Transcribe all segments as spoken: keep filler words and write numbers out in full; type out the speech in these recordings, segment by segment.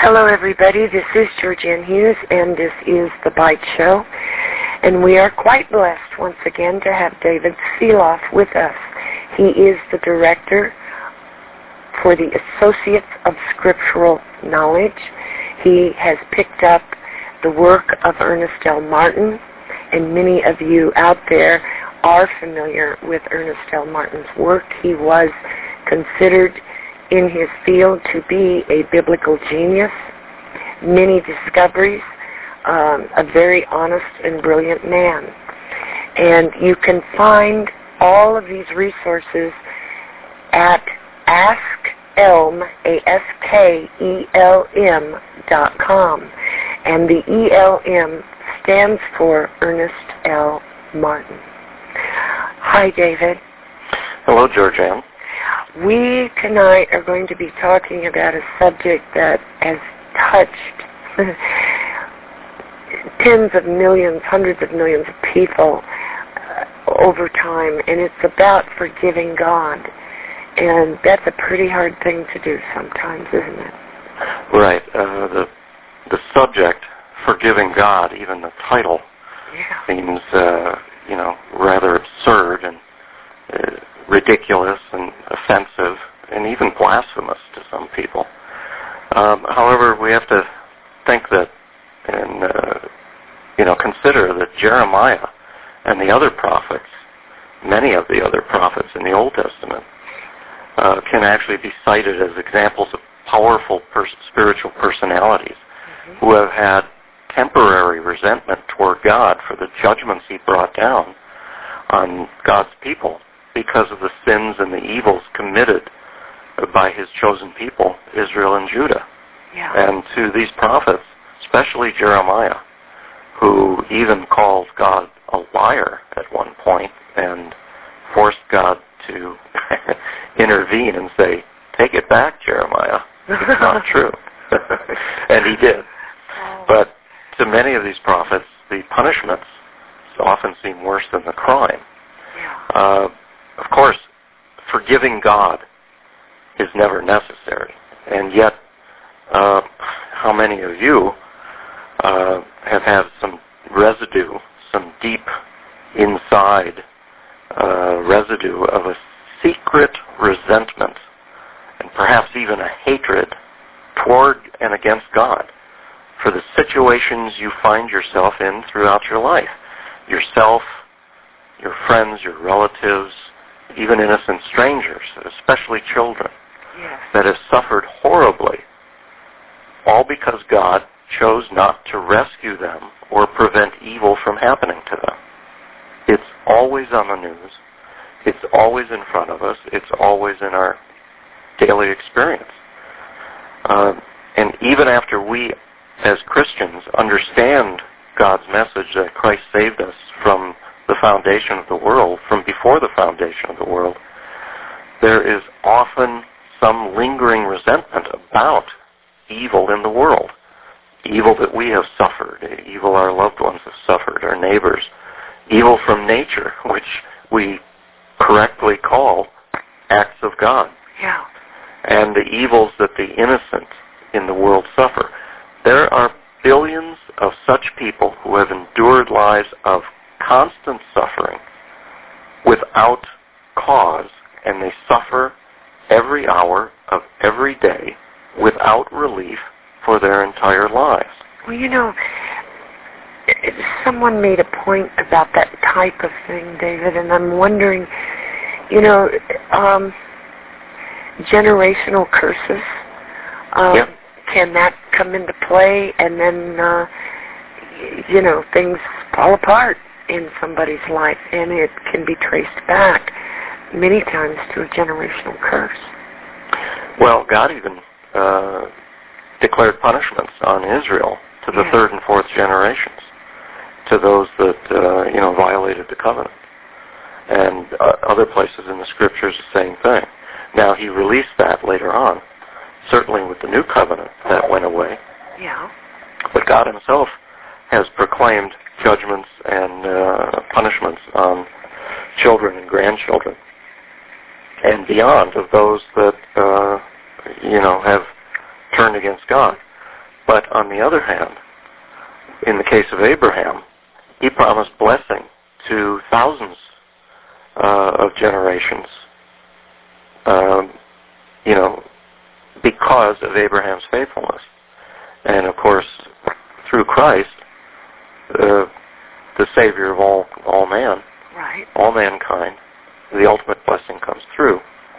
Hello, everybody. This is Georgianne Hughes, and this is The Bite Show. And we are quite blessed once again to have David Seeloff with us. He is the director for the Associates of Scriptural Knowledge. He has picked up the work of Ernest L. Martin, and many of you out there are familiar with Ernest L. Martin's work. He was considered in his field to be a biblical genius, many discoveries, um, a very honest and brilliant man. And you can find all of these resources at AskElm, A S K E L M dot com. And the E L M stands for Ernest L. Martin. Hi, David. Hello, Georgianne. We tonight are going to be talking about a subject that has touched tens of millions, hundreds of millions of people uh, over time, and it's about forgiving God. And that's a pretty hard thing to do sometimes, isn't it? Right. Uh, the the subject, forgiving God, even the title, yeah. seems, uh, you know, rather absurd and uh, ridiculous and offensive and even blasphemous to some people. Um, however, we have to think that and, uh, you know, consider that Jeremiah and the other prophets, many of the other prophets in the Old Testament, uh, can actually be cited as examples of powerful pers- spiritual personalities mm-hmm. who have had temporary resentment toward God for the judgments he brought down on God's people because of the sins and the evils committed by his chosen people, Israel and Judah. Yeah. And to these prophets, especially Jeremiah, who even called God a liar at one point and forced God to intervene and say, take it back, Jeremiah. It's not true. And he did. Oh. But to many of these prophets, the punishments often seem worse than the crime. Yeah. Uh, Of course, forgiving God is never necessary, and yet uh, how many of you uh, have had some residue, some deep inside uh, residue of a secret resentment and perhaps even a hatred toward and against God for the situations you find yourself in throughout your life, yourself, your friends, your relatives, even innocent strangers, especially children, yes. that have suffered horribly, all because God chose not to rescue them or prevent evil from happening to them. It's always on the news. It's always in front of us. It's always in our daily experience. Uh, and even after we, as Christians, understand God's message that Christ saved us from the foundation of the world, from before the foundation of the world, there is often some lingering resentment about evil in the world, evil that we have suffered, evil our loved ones have suffered, our neighbors, evil from nature, which we correctly call acts of God, yeah. and the evils that the innocent in the world suffer. There are billions of such people who have endured lives of constant suffering without cause, and they suffer every hour of every day without relief for their entire lives. Well, you know, someone made a point about that type of thing, David, and I'm wondering, you know, um, generational curses, um, yeah. can that come into play, and then, uh, you know, things fall apart in somebody's life, and it can be traced back many times to a generational curse. Well, God even uh, declared punishments on Israel to the yes. third and fourth generations, to those that uh, you know violated the covenant, and uh, other places in the Scriptures the same thing. Now He released that later on, certainly with the new covenant that went away. Yeah. But God Himself has proclaimed judgments and uh, punishments on children and grandchildren, and beyond of those that uh, you know have turned against God. But on the other hand, in the case of Abraham, he promised blessing to thousands uh, of generations, um, you know, because of Abraham's faithfulness. And of course, through Christ, uh, the Savior of all all man, right. all mankind, the ultimate blessing comes through.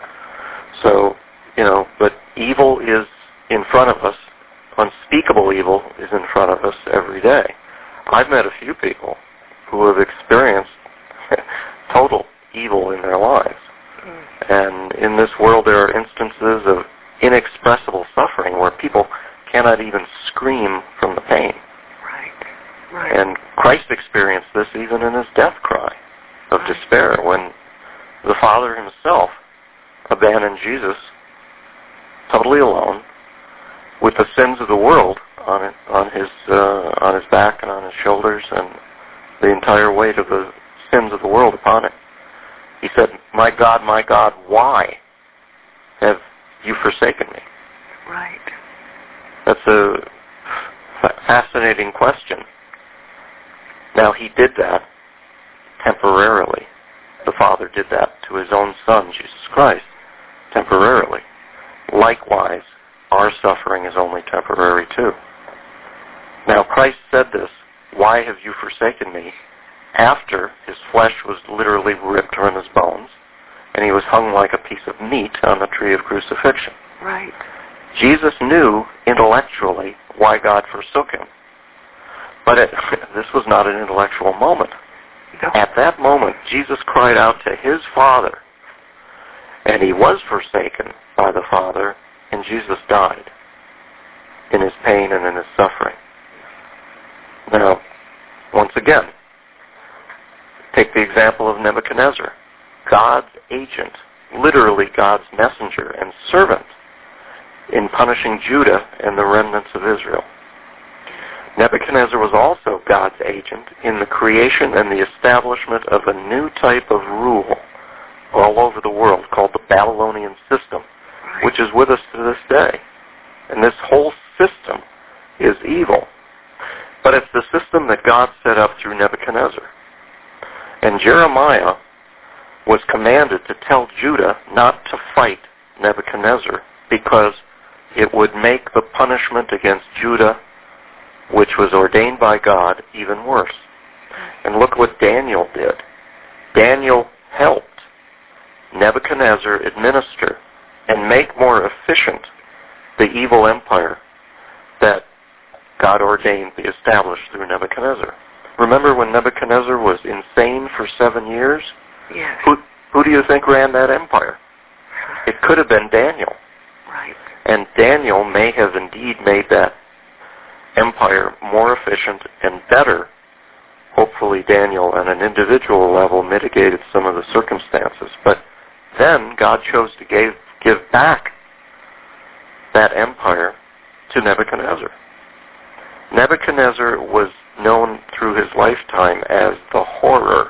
So, you know, but evil is in front of us. Unspeakable evil is in front of us every day. I've met a few people who have experienced total evil in their lives. Mm. And in this world there are instances of inexpressible suffering where people cannot even scream from the pain. Right. Right. And Christ experienced this even in his death cry of right. despair when the Father himself abandoned Jesus totally alone with the sins of the world on it, on his uh, on his back and on his shoulders, and the entire weight of the sins of the world upon it. He said, "My God, my God, why have you forsaken me?" Right. That's a fa- fascinating question. Now, he did that temporarily. The Father did that to his own Son, Jesus Christ, temporarily. Likewise, our suffering is only temporary too. Now, Christ said this, "Why have you forsaken me?" after his flesh was literally ripped from his bones, and he was hung like a piece of meat on the tree of crucifixion. Right. Jesus knew intellectually why God forsook him. But it, this was not an intellectual moment. No. At that moment, Jesus cried out to his Father, and he was forsaken by the Father, and Jesus died in his pain and in his suffering. Now, once again, take the example of Nebuchadnezzar, God's agent, literally God's messenger and servant in punishing Judah and the remnants of Israel. Nebuchadnezzar was also God's agent in the creation and the establishment of a new type of rule all over the world called the Babylonian system, which is with us to this day. And this whole system is evil. But it's the system that God set up through Nebuchadnezzar. And Jeremiah was commanded to tell Judah not to fight Nebuchadnezzar because it would make the punishment against Judah, which was ordained by God, even worse. And look what Daniel did. Daniel helped Nebuchadnezzar administer and make more efficient the evil empire that God ordained be established through Nebuchadnezzar. Remember when Nebuchadnezzar was insane for seven years? Yes. Who, who do you think ran that empire? It could have been Daniel. Right. And Daniel may have indeed made that empire more efficient and better. Hopefully Daniel, on an individual level, mitigated some of the circumstances. But then God chose to give, give back that empire to Nebuchadnezzar. Nebuchadnezzar was known through his lifetime as the horror.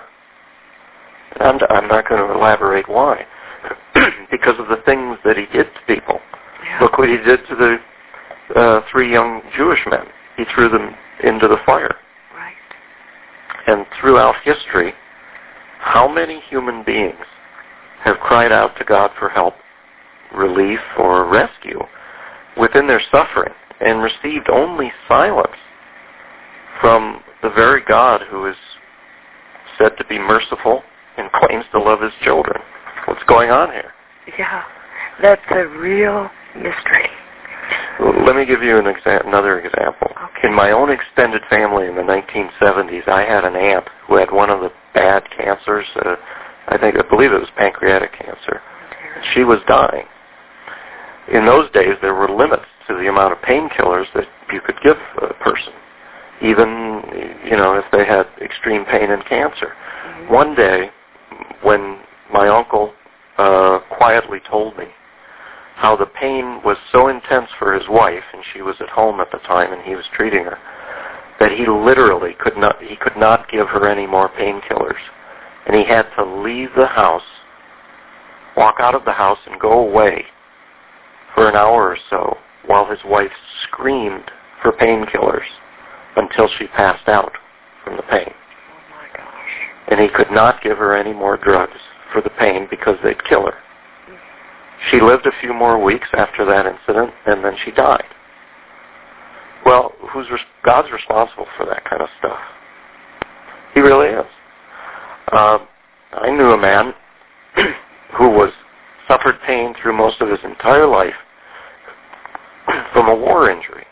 And I'm not going to elaborate why. Because of the things that he did to people. Yeah. Look what he did to the uh, three young Jewish men. He threw them into the fire. Right. And throughout history, how many human beings have cried out to God for help, relief, or rescue within their suffering and received only silence from the very God who is said to be merciful and claims to love his children? What's going on here? Yeah, that's a real mystery. Let me give you an exa- another example. Okay. In my own extended family in the nineteen seventies, I had an aunt who had one of the bad cancers. Uh, I think, I believe it was pancreatic cancer. She was dying. In those days, there were limits to the amount of painkillers that you could give a person, even, you know, if they had extreme pain and cancer. Mm-hmm. One day, when my uncle uh, quietly told me how the pain was so intense for his wife, and she was at home at the time and he was treating her, that he literally could not he could not give her any more painkillers. And he had to leave the house, walk out of the house and go away for an hour or so while his wife screamed for painkillers until she passed out from the pain. Oh my gosh. And he could not give her any more drugs for the pain because they'd kill her. She lived a few more weeks after that incident, and then she died. Well, who's res- God's responsible for that kind of stuff. He really is. Uh, I knew a man who was suffered pain through most of his entire life from a war injury.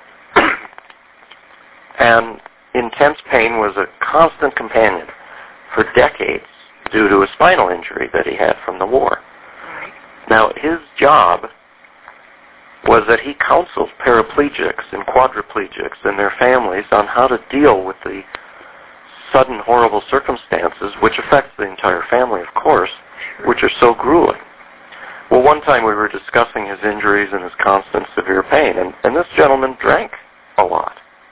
And intense pain was a constant companion for decades due to a spinal injury that he had from the war. Now, his job was that he counseled paraplegics and quadriplegics and their families on how to deal with the sudden horrible circumstances, which affects the entire family, of course, which are so grueling. Well, one time we were discussing his injuries and his constant severe pain, and, and this gentleman drank a lot.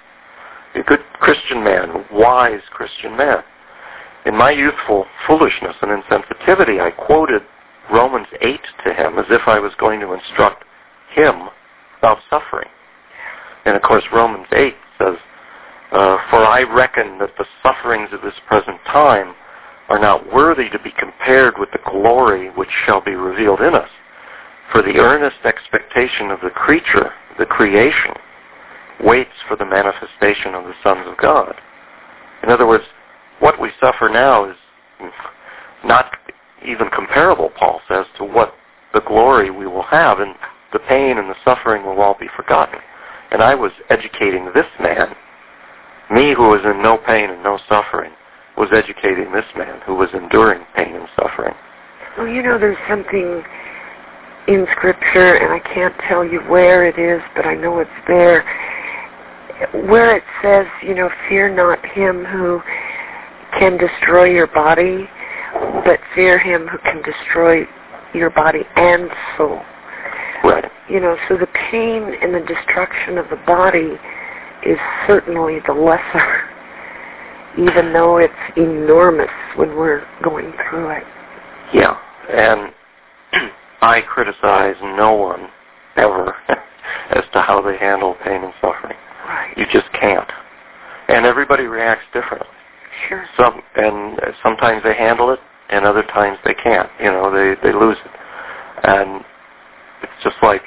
A good Christian man, wise Christian man. In my youthful foolishness and insensitivity, I quoted Romans eight to him as if I was going to instruct him about suffering. And of course, Romans eight says, uh, For I reckon that the sufferings of this present time are not worthy to be compared with the glory which shall be revealed in us. For the earnest expectation of the creature, the creation, waits for the manifestation of the sons of God. In other words, what we suffer now is not even comparable, Paul says, to what the glory we will have, and the pain and the suffering will all be forgotten. And I was educating this man, me who was in no pain and no suffering, was educating this man who was enduring pain and suffering. Well, you know, there's something in Scripture, and I can't tell you where it is, but I know it's there, where it says, you know, fear not him who can destroy your body, but fear him who can destroy your body and soul. Right. You know, so the pain and the destruction of the body is certainly the lesser, even though it's enormous when we're going through it. Yeah, and I criticize no one ever as to how they handle pain and suffering. Right. You just can't. And everybody reacts differently. Sure. Some and sometimes they handle it, and other times they can't. You know, they they lose it, and it's just like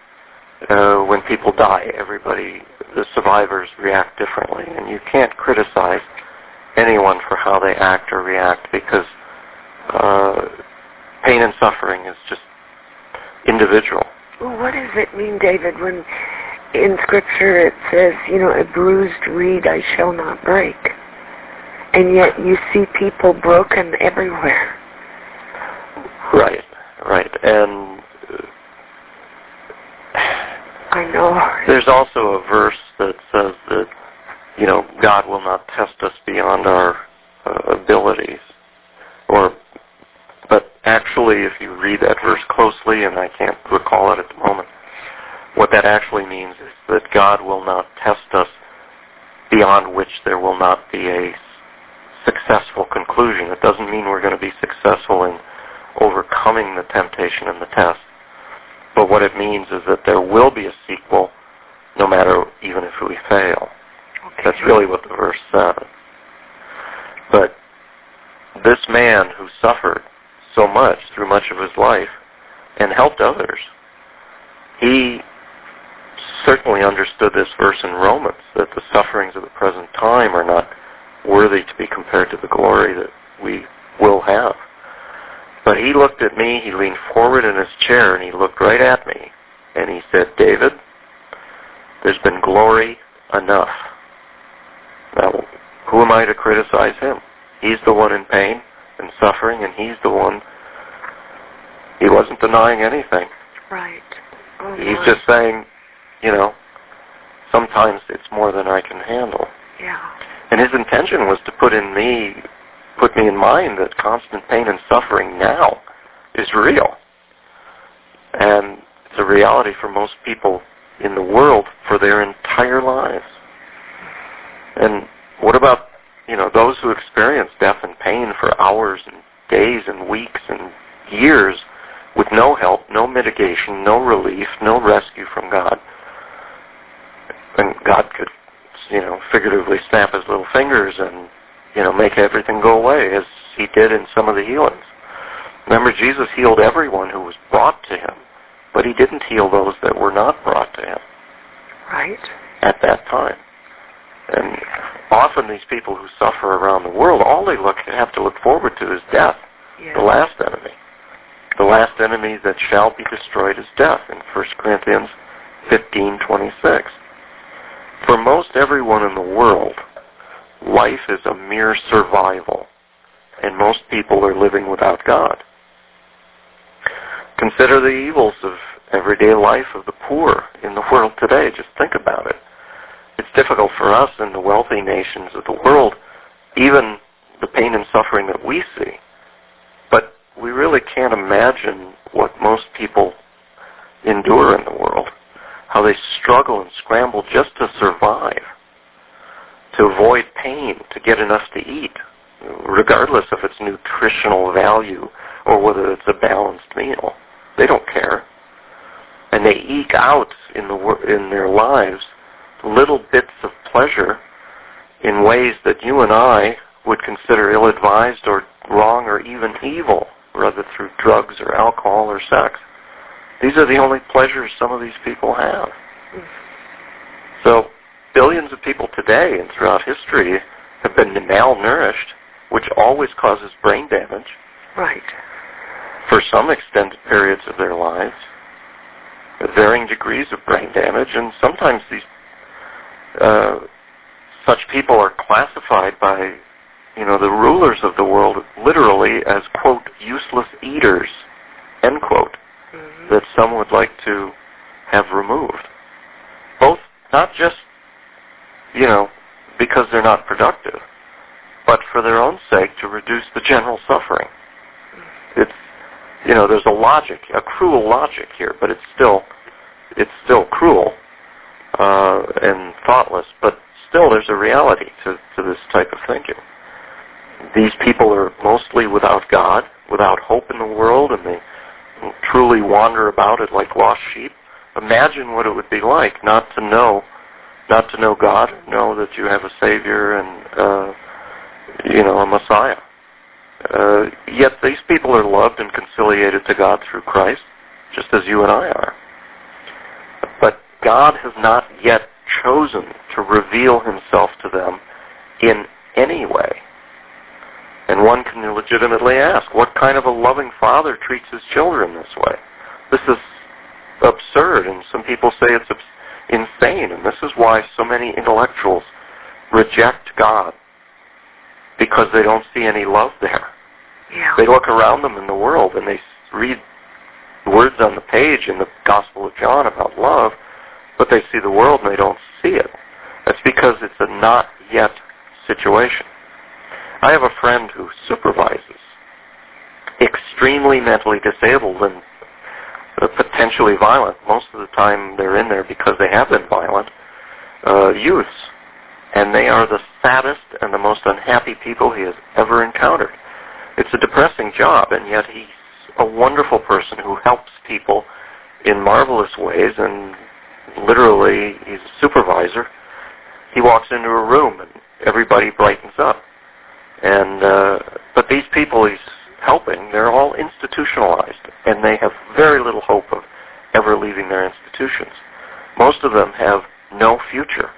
uh, when people die. Everybody, the survivors, react differently, and you can't criticize anyone for how they act or react because uh, pain and suffering is just individual. Well, what does it mean, David, when in Scripture it says, you know, a bruised reed I shall not break? And yet you see people broken everywhere. Right, right. And uh, I know. There's also a verse that says that, you know, God will not test us beyond our uh, abilities. Or, but actually, if you read that verse closely, and I can't recall it at the moment, what that actually means is that God will not test us beyond which there will not be a successful conclusion. It doesn't mean we're going to be successful in overcoming the temptation and the test. But what it means is that there will be a sequel, no matter even if we fail. Okay. That's really what the verse says. But this man who suffered so much through much of his life and helped others, he certainly understood this verse in Romans, that the sufferings of the present time are not worthy to be compared to the glory that we will have. But he looked at me, he leaned forward in his chair, and he looked right at me, and he said, David, there's been glory enough. Now, who am I to criticize him? He's the one in pain and suffering, and he's the one, he wasn't denying anything. Right. Oh, he's my. just saying, you know, sometimes it's more than I can handle. Yeah. And his intention was to put in me, put me in mind that constant pain and suffering now is real. And it's a reality for most people in the world for their entire lives. And what about, you know, those who experience death and pain for hours and days and weeks and years with no help, no mitigation, no relief, no rescue from God? and God could, you know, figuratively snap his little fingers and, you know, make everything go away, as he did in some of the healings. Remember, Jesus healed everyone who was brought to him, but he didn't heal those that were not brought to him. Right. At that time. And often these people who suffer around the world, all they look have to look forward to is death, yes. the last enemy. The last enemy that shall be destroyed is death in First Corinthians fifteen twenty-six. For most everyone in the world, life is a mere survival, and most people are living without God. Consider the evils of everyday life of the poor in the world today. Just think about it. It's difficult for us in the wealthy nations of the world, even the pain and suffering that we see. But we really can't imagine what most people endure in the world, how they struggle and scramble just to survive, to avoid pain, to get enough to eat, regardless of its nutritional value or whether it's a balanced meal. They don't care. And they eke out in the in their lives little bits of pleasure in ways that you and I would consider ill-advised or wrong or even evil, rather through drugs or alcohol or sex. These are the only pleasures some of these people have. So billions of people today and throughout history have been malnourished, which always causes brain damage. Right. For some extended periods of their lives, with varying degrees of brain damage, and sometimes these uh, such people are classified by, you know, the rulers of the world literally as, quote, useless eaters, end quote, mm-hmm. that some would like to have removed. Both, not just, you know, because they're not productive, but for their own sake to reduce the general suffering. It's, you know, there's a logic, a cruel logic here, but it's still, it's still cruel uh, and thoughtless, but still there's a reality to, to this type of thinking. These people are mostly without God, without hope in the world, and they truly wander about it like lost sheep. Imagine what it would be like not to know, not to know God, know that you have a Savior and, uh, you know, a Messiah. Uh, yet these people are loved and conciliated to God through Christ, just as you and I are. But God has not yet chosen to reveal himself to them in any way. And one can legitimately ask, what kind of a loving father treats his children this way? This is absurd, and some people say it's insane, and this is why so many intellectuals reject God, because they don't see any love there. Yeah. They look around them in the world and they read words on the page in the Gospel of John about love, but they see the world and they don't see it. That's because it's a not yet situation. I have a friend who supervises extremely mentally disabled and uh, potentially violent. Most of the time they're in there because they have been violent, uh, youths. And they are the saddest and the most unhappy people he has ever encountered. It's a depressing job, and yet he's a wonderful person who helps people in marvelous ways, and literally he's a supervisor. He walks into a room and everybody brightens up. And uh, but these people he's helping, they're all institutionalized, and they have very little hope of ever leaving their institutions. Most of them have no future.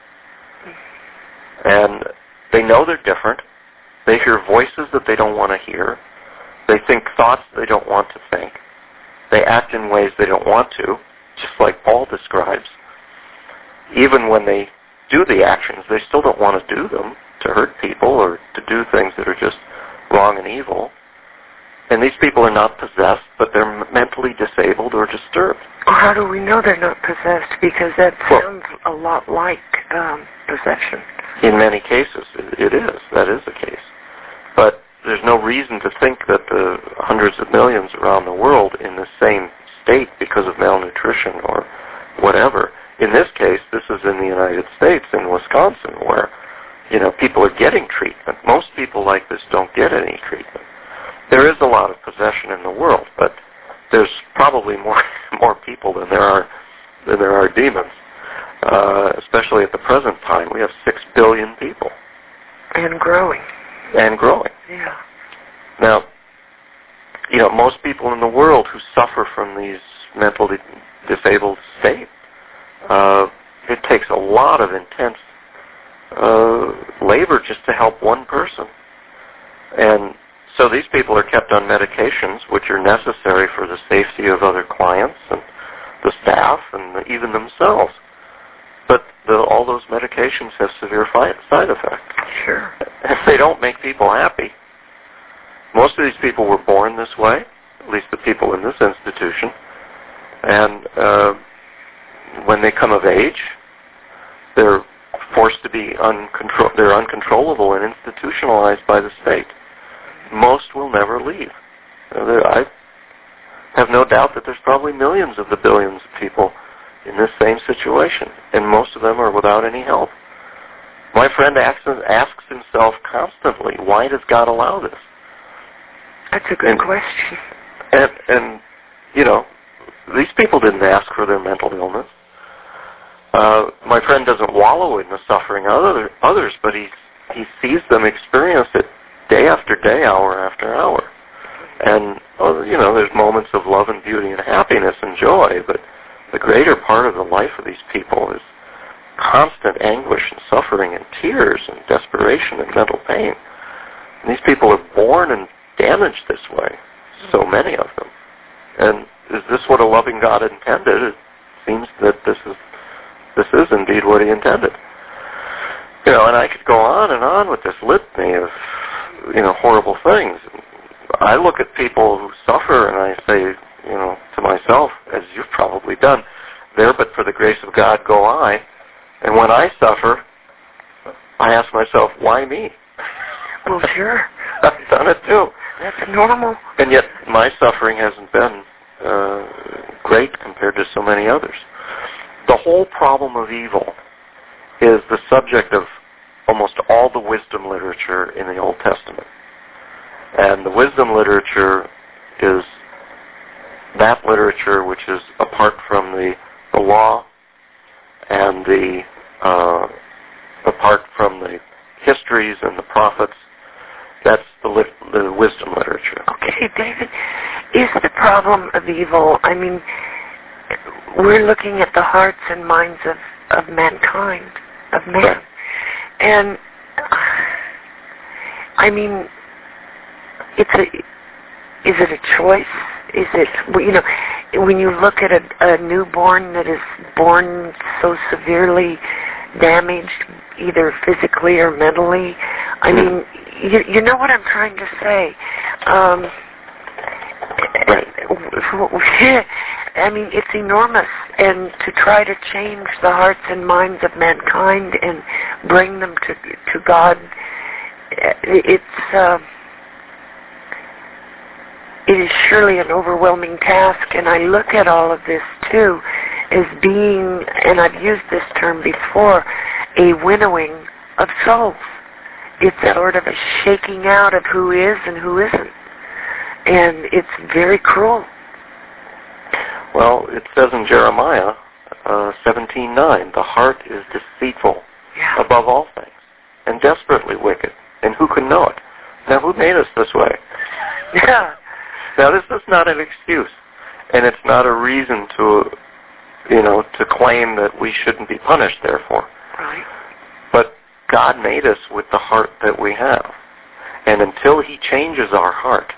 And they know they're different. They hear voices that they don't want to hear. They think thoughts they don't want to think. They act in ways they don't want to, just like Paul describes. Even when they do the actions, they still don't want to do them, to hurt people or to do things that are just wrong and evil. And these people are not possessed, but they're mentally disabled or disturbed. Well, how do we know they're not possessed? Because that sounds well, a lot like um, possession. In many cases, it is. That is the case. But there's no reason to think that the hundreds of millions around the world in the same state because of malnutrition or whatever. In this case, this is in the United States, in Wisconsin, where, you know, people are getting treatment. Most people like this don't get any treatment. There is a lot of possession in the world, but there's probably more more people than there are than there are demons. uh, especially at the present time. We have six billion people. And growing. And growing. Yeah. Now, you know, most people in the world who suffer from these mentally disabled states, uh, it takes a lot of intense uh, labor just to help one person. And so these people are kept on medications which are necessary for the safety of other clients and the staff and the, even themselves. But the, all those medications have severe fi- side effects. Sure. And they don't make people happy. Most of these people were born this way, at least the people in this institution. And uh, when they come of age, they're forced to be uncontrol- they're uncontrollable and institutionalized by the state. Most will never leave. You know, I have no doubt that there's probably millions of the billions of people in this same situation, and most of them are without any help. My friend asks, asks himself constantly, why does God allow this? That's a good and, question. And, and, you know, these people didn't ask for their mental illness. Uh, my friend doesn't wallow in the suffering of other, others, but he, he sees them experience it day after day, hour after hour. And, oh, you know, there's moments of love and beauty and happiness and joy, but the greater part of the life of these people is constant anguish and suffering and tears and desperation and mental pain. And these people are born and damaged this way, so many of them. And is this what a loving God intended? It seems that this is this is indeed what he intended. You know, and I could go on and on with this litany of, you know, horrible things. I look at people who suffer and I say, you know, to myself, as you've probably done, there but for the grace of God go I. And when I suffer, I ask myself, why me? Well, sure. I've done it too. That's normal. And yet my suffering hasn't been uh, great compared to so many others. The whole problem of evil is the subject of almost all the wisdom literature in the Old Testament. And the wisdom literature is that literature which is apart from the, the law and the uh, apart from the histories and the prophets. That's the, lit- the wisdom literature. Okay, David, is the problem of evil, I mean, we're looking at the hearts and minds of, of mankind, of man. Right. And, I mean, it's a, is it a choice? Is it, you know, when you look at a, a newborn that is born so severely damaged, either physically or mentally, I mean, you, you know what I'm trying to say. Um, I mean, it's enormous, and to try to change the hearts and minds of mankind and bring them to to God, it's uh, it is surely an overwhelming task. And I look at all of this too as being, and I've used this term before, a winnowing of souls. It's sort of a shaking out of who is and who isn't. And it's very cruel. Well, it says in Jeremiah uh, seventeen nine, the heart is deceitful yeah. above all things and desperately wicked. And who can know it? Now, who made us this way? Yeah. Now, this is not an excuse. And it's not a reason to, you know, to claim that we shouldn't be punished, therefore. Right. But God made us with the heart that we have. And until he changes our heart,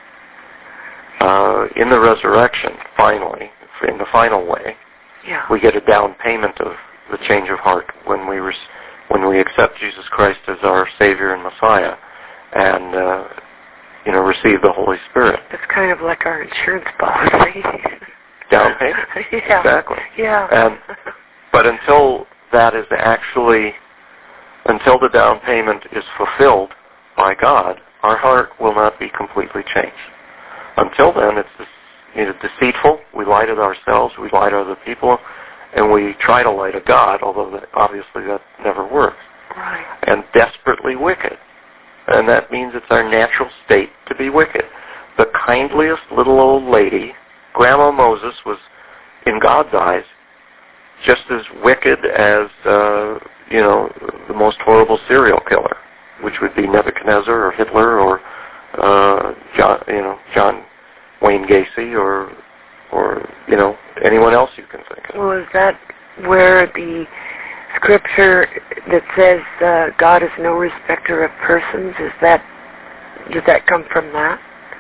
uh, in the resurrection, finally, in the final way, yeah. we get a down payment of the change of heart when we res- when we accept Jesus Christ as our Savior and Messiah and, uh, you know, receive the Holy Spirit. It's kind of like our insurance policy. Down payment? Yeah. Exactly. Yeah. And, but until that is actually, until the down payment is fulfilled by God, our heart will not be completely changed. Until then, it's you know, deceitful. We lie to ourselves. We lie to other people. And we try to lie to God, although that, obviously that never works. Right. And desperately wicked. And that means it's our natural state to be wicked. The kindliest little old lady, Grandma Moses, was, in God's eyes, just as wicked as, uh, you know, the most horrible serial killer, which would be Nebuchadnezzar or Hitler or, uh, John, you know, John Wayne Gacy or, or, you know, anyone else you can think of. Well, is that where the scripture that says uh, God is no respecter of persons, is that, does that come from that?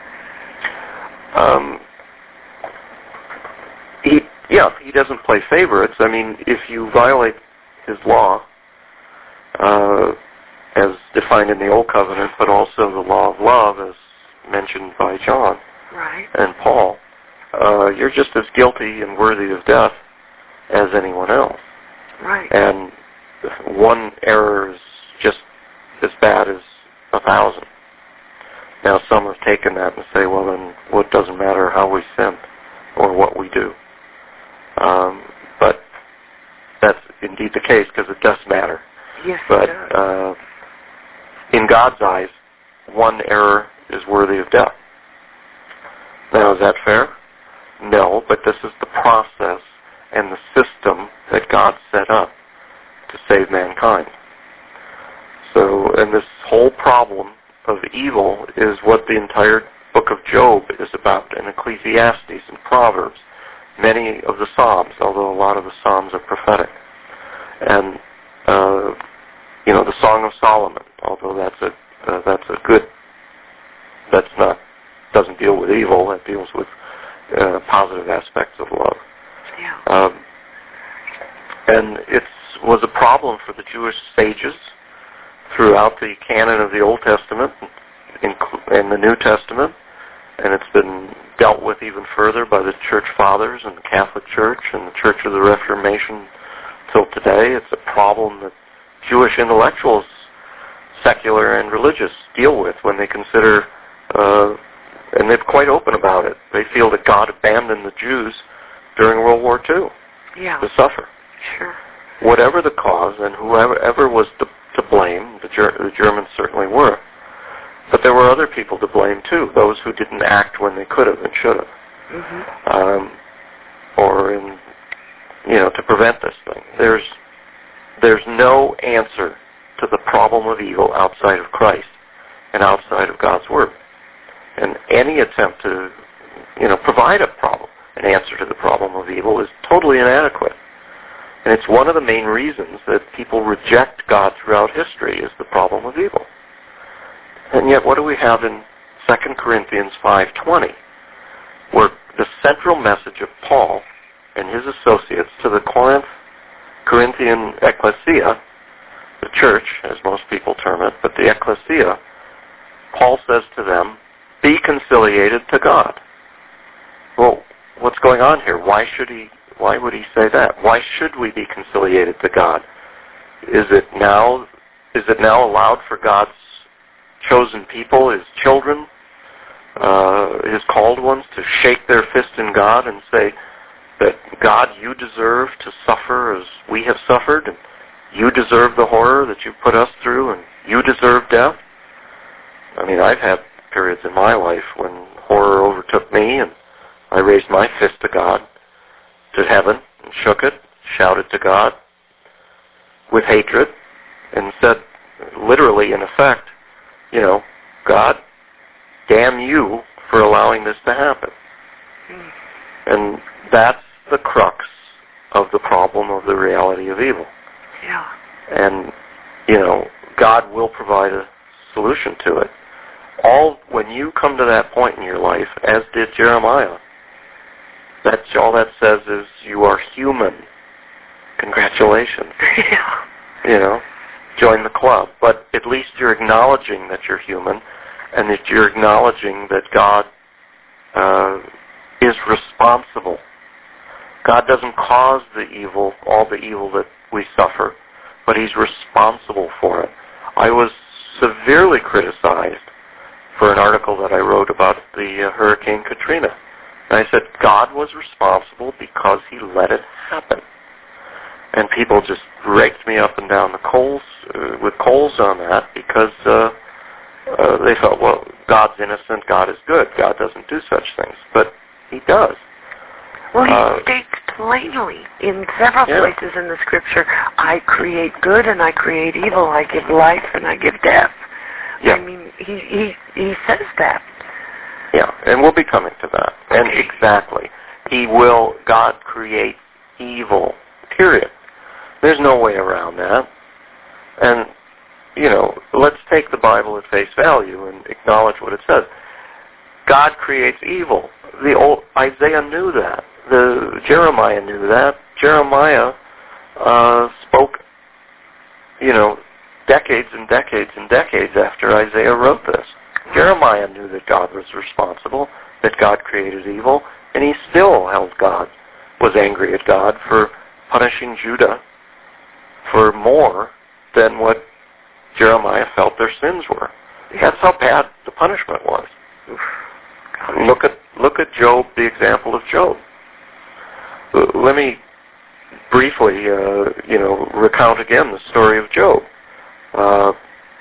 Um, he, yeah, he doesn't play favorites. I mean, if you violate his law, uh, as defined in the Old Covenant, but also the law of love as mentioned by John right. and Paul, uh, you're just as guilty and worthy of death as anyone else. Right. And one error is just as bad as a thousand. Now, some have taken that and say, well, then what doesn't matter how we sin or what we do. Um, but that's indeed the case, because it does matter. Yes, but it does. Uh, in God's eyes, one error is worthy of death. Now, is that fair? No, but this is the process and the system that God set up to save mankind. So, and this whole problem of evil is what the entire book of Job is about, and Ecclesiastes and Proverbs, many of the Psalms, although a lot of the Psalms are prophetic. And, uh, you know, the Song of Solomon, although that's a, uh, that's a good, that's not, doesn't deal with evil, that deals with uh, positive aspects of love. Yeah. Um, and it was a problem for the Jewish sages throughout the canon of the Old Testament and the New Testament, and it's been dealt with even further by the Church Fathers and the Catholic Church and the Church of the Reformation till today. It's a problem that Jewish intellectuals, secular and religious, deal with when they consider, uh, and they're quite open about it, they feel that God abandoned the Jews during World War Two yeah. to suffer. Sure. Whatever the cause, and whoever was to, to blame, the, Ger- the Germans certainly were, but there were other people to blame too, those who didn't act when they could have and should have, mm-hmm. um, or in, you know, to prevent this thing. There's there's no answer to the problem of evil outside of Christ and outside of God's Word, and any attempt to, you know, provide a problem, an answer to the problem of evil is totally inadequate. And it's one of the main reasons that people reject God throughout history is the problem of evil. And yet what do we have in Second Corinthians five twenty, where the central message of Paul and his associates to the Corinth, Corinthian ecclesia, the church, as most people term it, but the ecclesia, Paul says to them, be conciliated to God. Well, what's going on here? Why should he Why would he say that? Why should we be conciliated to God? Is it now is it now allowed for God's chosen people, his children, uh, his called ones, to shake their fist in God and say that, God, you deserve to suffer as we have suffered, and you deserve the horror that you put us through, and you deserve death? I mean, I've had periods in my life when horror overtook me, and I raised my fist to God, to heaven, and shook it, shouted to God with hatred, and said, literally, in effect, you know, God, damn you for allowing this to happen. Mm. And that's the crux of the problem of the reality of evil. Yeah. And, you know, God will provide a solution to it. All, when you come to that point in your life, as did Jeremiah, that's all that says is you are human. Congratulations. Yeah. You know, join the club. But at least you're acknowledging that you're human, and that you're acknowledging that God uh, is responsible. God doesn't cause the evil, all the evil that we suffer, but he's responsible for it. I was severely criticized for an article that I wrote about the uh, Hurricane Katrina. And I said, God was responsible because he let it happen. And people just raked me up and down the coals, uh, with coals on that, because uh, uh, they thought, well, God's innocent, God is good, God doesn't do such things. But he does. Well, he uh, states plainly in several Yeah. places in the scripture. I create good and I create evil. I give life and I give death. Yeah. I mean, he he he says that. Yeah, and we'll be coming to that. And Okay. exactly. He will, God create evil, period. There's no way around that. And, you know, let's take the Bible at face value and acknowledge what it says. God creates evil. The old Isaiah knew that. The Jeremiah knew that. Jeremiah uh, spoke, you know, decades and decades and decades after Isaiah wrote this. Jeremiah knew that God was responsible, that God created evil, and he still held God, was angry at God for punishing Judah for more than what Jeremiah felt their sins were. That's how bad the punishment was. Look at look at Job, the example of Job. Let me briefly, uh, you know, recount again the story of Job. Uh,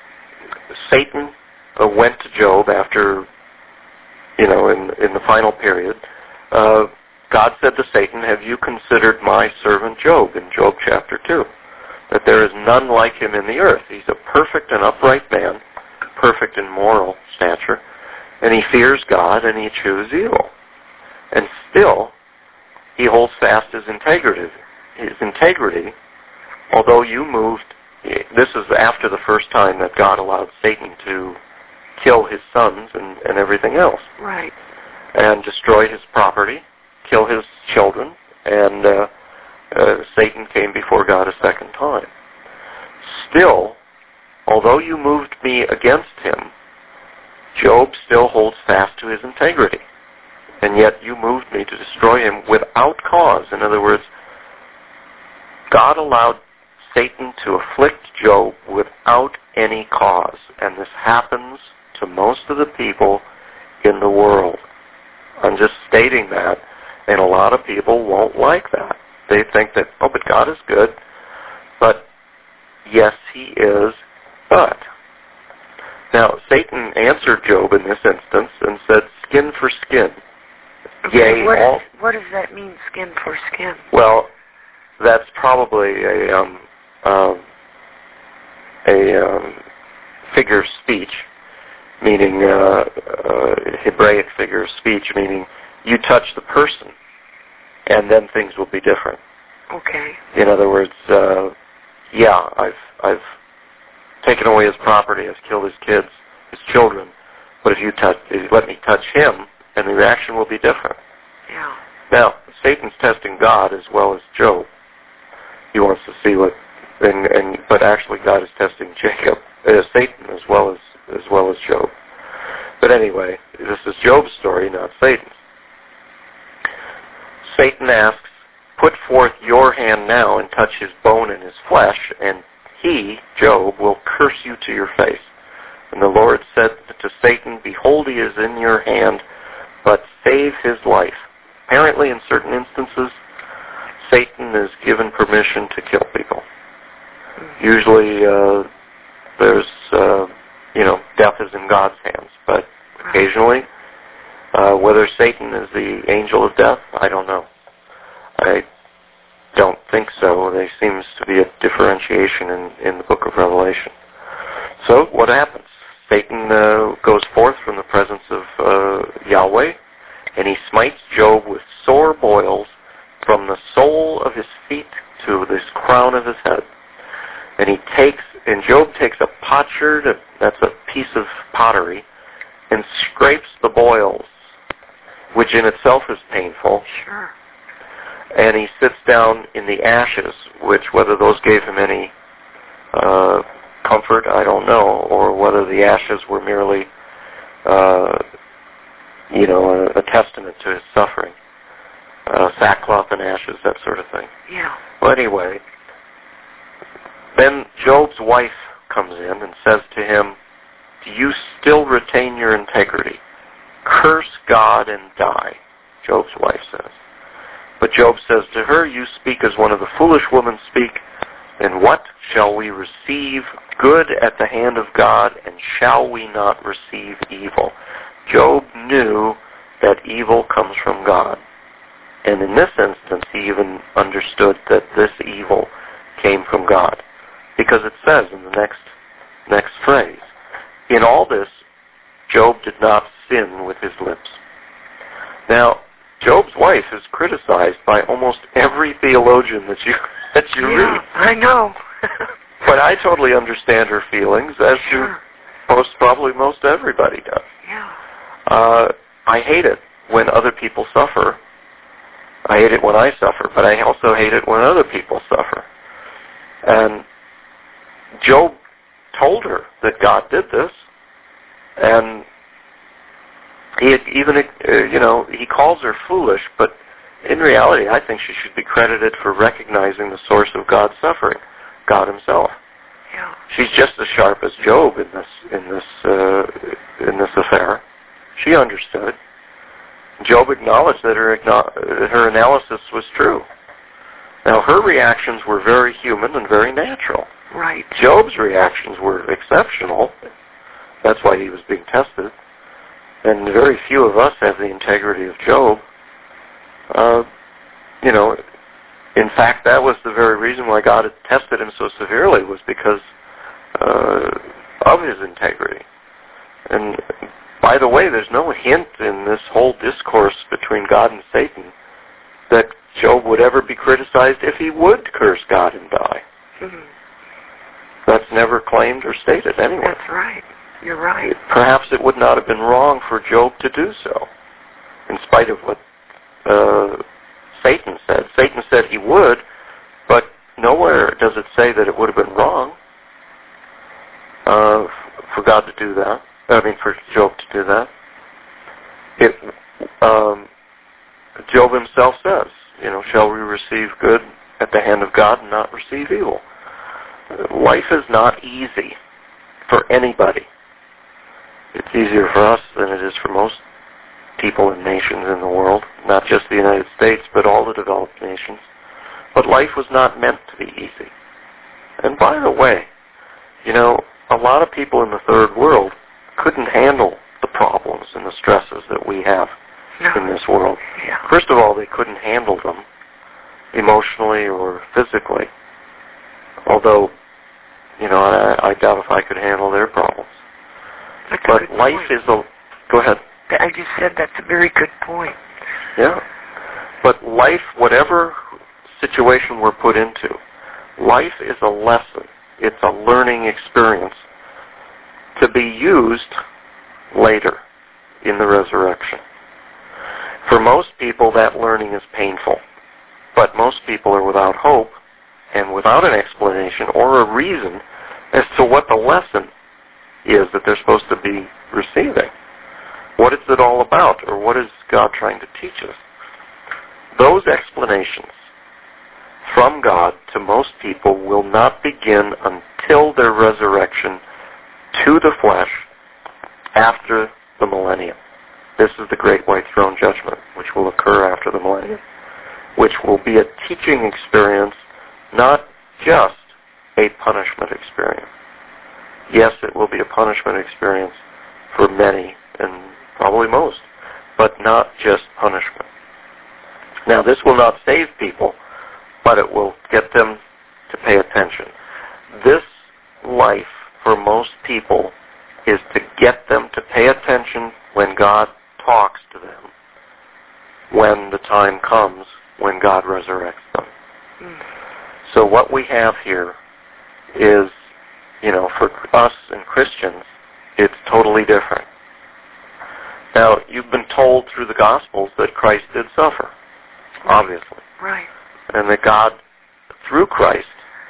Satan uh, went to Job after, you know, in in the final period. Uh, God said to Satan, "Have you considered my servant Job?" In Job chapter two, that there is none like him in the earth. He's a perfect and upright man, perfect in moral stature, and he fears God and he eschews evil. And still, he holds fast his integrity. His integrity, although you moved, this is after the first time that God allowed Satan to kill his sons and, and everything else. Right. And destroy his property, kill his children, and uh, uh, Satan came before God a second time. Still, although you moved me against him, Job still holds fast to his integrity. And yet you moved me to destroy him without cause. In other words, God allowed Satan to afflict Job without any cause. And this happens to most of the people in the world. I'm just stating that, and a lot of people won't like that. They think that, oh, but God is good. But yes, he is, but. Now, Satan answered Job in this instance and said, skin for skin. Okay, Yea, what, all... is, what does that mean, skin for skin? Well, that's probably a, um, um, a um, figure of speech, meaning uh, uh, Hebraic figure of speech, meaning you touch the person, and then things will be different. Okay. In other words, uh, yeah, I've I've taken away his property, I've killed his kids, his children, but if you touch, if you let me touch him, and the reaction will be different. Yeah. Now, Satan's testing God as well as Job. He wants to see what, and, and but actually God is testing Jacob, uh, Satan as well as as well as Job. But anyway, this is Job's story, not Satan's. Satan asks, "Put forth your hand now and touch his bone and his flesh, and he, Job, will curse you to your face." And the Lord said to Satan, "Behold, he is in your hand, but save his life." Apparently, in certain instances, Satan is given permission to kill people. Usually, uh, there's, uh, you know, death is in God's hands, but occasionally, uh, whether Satan is the angel of death, I don't know. I don't think so. There seems to be a differentiation in, in the book of Revelation. So, what happens? Satan uh, goes forth from the presence of uh, Yahweh, and he smites Job with sore boils from the sole of his feet to this crown of his head. And he takes, and Job takes a potsherd, that's a piece of pottery, and scrapes the boils, which in itself is painful. Sure. And he sits down in the ashes, which whether those gave him any uh, comfort, I don't know, or whether the ashes were merely, uh, you know, a, a testament to his suffering. Uh, sackcloth and ashes, that sort of thing. Yeah. Well, anyway, then Job's wife comes in and says to him, "Do you still retain your integrity? Curse God and die," Job's wife says. But Job says to her, "You speak as one of the foolish women speak. And what shall we receive good at the hand of God, and shall we not receive evil?" Job knew that evil comes from God. And in this instance, he even understood that this evil came from God. Because it says in the next next phrase, in all this, Job did not sin with his lips. Now, Job's wife is criticized by almost every theologian that you that you yeah, read. I know. But I totally understand her feelings, as Sure. do most, probably most everybody does. Yeah. Uh, I hate it when other people suffer. I hate it when I suffer, but I also hate it when other people suffer. And Job told her that God did this, and he had even, uh, you know, he calls her foolish, but in reality, I think she should be credited for recognizing the source of God's suffering, God himself. Yeah. She's just as sharp as Job in this in this uh, in this affair. She understood. Job acknowledged that her that her analysis was true. Now, her reactions were very human and very natural. Right. Job's reactions were exceptional. That's why he was being tested. And very few of us have the integrity of Job. Uh, you know, in fact, that was the very reason why God had tested him so severely, was because uh, of his integrity. And by the way, there's no hint in this whole discourse between God and Satan that Job would ever be criticized if he would curse God and die. Mm-hmm. That's never claimed or stated anywhere. That's right. You're right. Perhaps it would not have been wrong for Job to do so, in spite of what uh, Satan said. Satan said he would, but nowhere does it say that it would have been wrong uh, for God to do that. I mean, for Job to do that. It, um, Job himself says, you know, shall we receive good at the hand of God and not receive evil? Life is not easy for anybody. It's easier for us than it is for most people and nations in the world, not just the United States, but all the developed nations. But life was not meant to be easy. And by the way, you know, a lot of people in the third world couldn't handle the problems and the stresses that we have no. in this world. Yeah. First of all, they couldn't handle them emotionally or physically. Although, you know, I, I doubt if I could handle their problems. That's but a life point. is a... Go ahead. I just said that's a very good point. Yeah. But life, whatever situation we're put into, life is a lesson. It's a learning experience to be used later in the resurrection. For most people, that learning is painful. But most people are without hope and without an explanation or a reason as to what the lesson is that they're supposed to be receiving. What is it all about, or what is God trying to teach us? Those explanations from God to most people will not begin until their resurrection to the flesh after the millennium. This is the Great White Throne Judgment, which will occur after the millennium, which will be a teaching experience, not just a punishment experience. Yes, it will be a punishment experience for many, and probably most, but not just punishment. Now, this will not save people, but it will get them to pay attention. This life, for most people, is to get them to pay attention when God talks to them, when the time comes when God resurrects them. Mm. So what we have here is, you know, for us and Christians, it's totally different. Now, you've been told through the Gospels that Christ did suffer, right. obviously. Right. And that God, through Christ,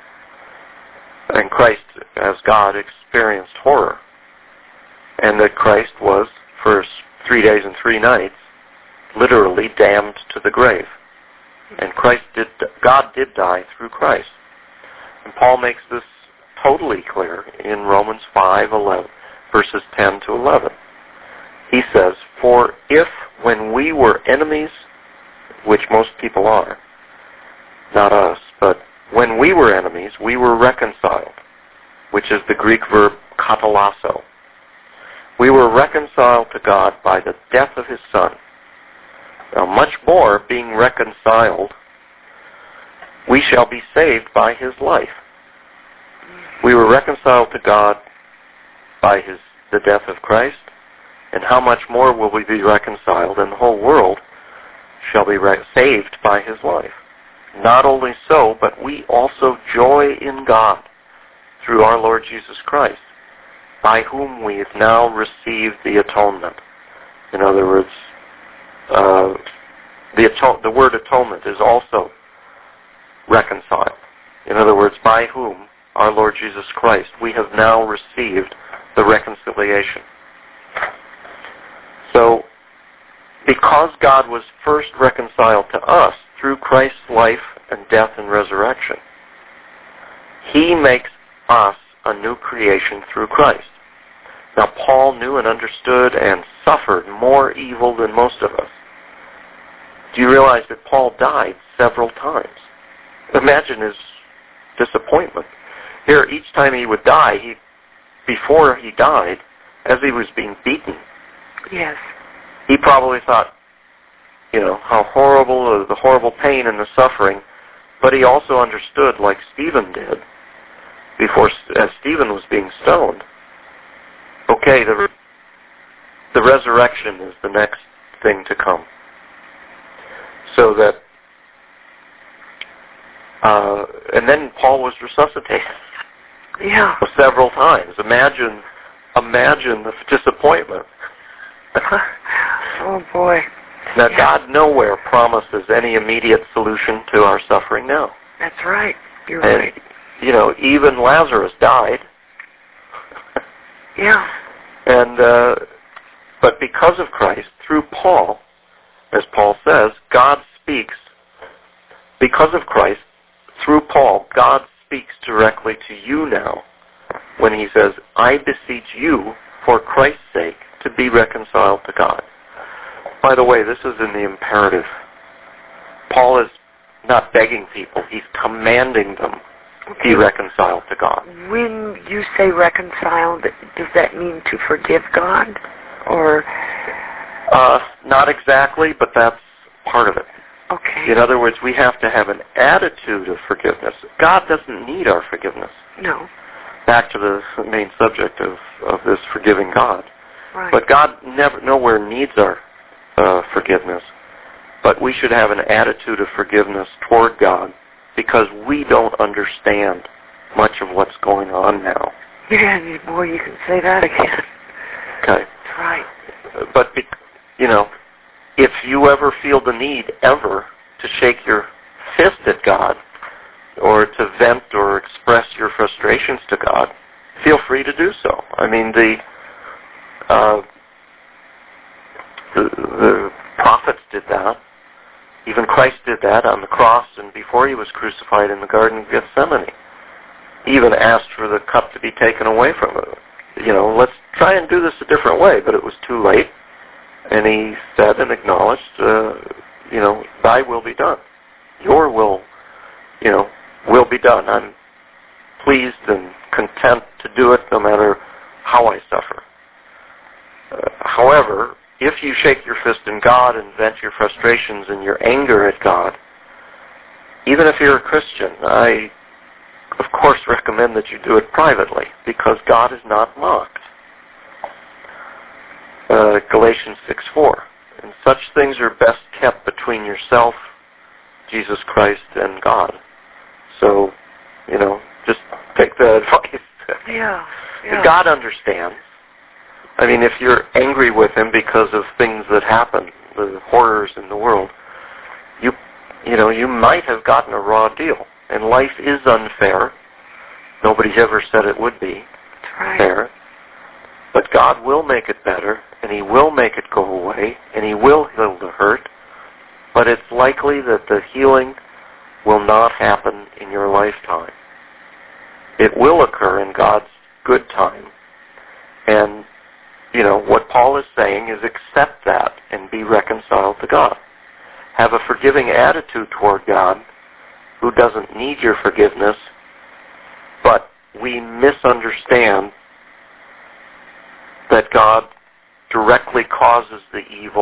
and Christ as God, experienced horror. And that Christ was, for three days and three nights, literally damned to the grave. And Christ did, God did die through Christ. And Paul makes this totally clear in Romans five eleven, verses ten to eleven. He says, for if when we were enemies, which most people are, not us, but when we were enemies, we were reconciled, which is the Greek verb katalasso. We were reconciled to God by the death of his Son. Now, much more, being reconciled, we shall be saved by his life. We were reconciled to God by his the death of Christ, and how much more will we be reconciled, and the whole world shall be re- saved by his life. Not only so, but we also joy in God through our Lord Jesus Christ, by whom we have now received the atonement. In other words, uh, the, aton- the word atonement is also reconciled. In other words, by whom, our Lord Jesus Christ, we have now received the reconciliation. So, because God was first reconciled to us through Christ's life and death and resurrection, he makes us a new creation through Christ. Now, Paul knew and understood and suffered more evil than most of us. Do you realize that Paul died several times? Imagine his disappointment. Here, each time he would die, he, before he died, as he was being beaten, yes, he probably thought, you know, how horrible, the horrible pain and the suffering, but he also understood, like Stephen did, before, as Stephen was being stoned, okay, the, the resurrection is the next thing to come. So that, uh, and then Paul was resuscitated. Yeah. Several times. Imagine, imagine the disappointment. Oh boy. Now, yeah. God nowhere promises any immediate solution to our suffering now. That's right. You're and, right. You know, even Lazarus died. Yeah. And, uh, but because of Christ, through Paul, as Paul says, God speaks, because of Christ, through Paul, God speaks directly to you now when he says, I beseech you for Christ's sake to be reconciled to God. By the way, this is in the imperative. Paul is not begging people, he's commanding them okay. be reconciled to God. When you say reconciled, does that mean to forgive God? Or uh, not exactly, but that's part of it. Okay. In other words, we have to have an attitude of forgiveness. God doesn't need our forgiveness. No. Back to the main subject of, of this forgiving God. Right. But God never, nowhere needs our uh, forgiveness. But we should have an attitude of forgiveness toward God because we don't understand much of what's going on now. Yeah, boy, you can say that again. Okay. That's right. But, you know, if you ever feel the need ever to shake your fist at God or to vent or express your frustrations to God, feel free to do so. I mean, the uh, the, the prophets did that. Even Christ did that on the cross and before he was crucified in the Garden of Gethsemane. He even asked for the cup to be taken away from him. You know, let's try and do this a different way, but it was too late. And he said and acknowledged, uh, you know, thy will be done. Your will, you know, will be done. I'm pleased and content to do it no matter how I suffer. Uh, however, if you shake your fist in God and vent your frustrations and your anger at God, even if you're a Christian, I, of course, recommend that you do it privately because God is not mocked. Uh, Galatians six four. And such things are best kept between yourself, Jesus Christ, and God. So, you know, just take the advice. Yeah, yeah. God understands. I mean, if you're angry with him because of things that happen, the horrors in the world, you, you know, you might have gotten a raw deal. And life is unfair. Nobody's ever said it would be That's right. fair. But God will make it better, and he will make it go away, and he will heal the hurt. But it's likely that the healing will not happen in your lifetime. It will occur in God's good time. And, you know, what Paul is saying is accept that and be reconciled to God. Have a forgiving attitude toward God, who doesn't need your forgiveness, but we misunderstand that God directly causes the evil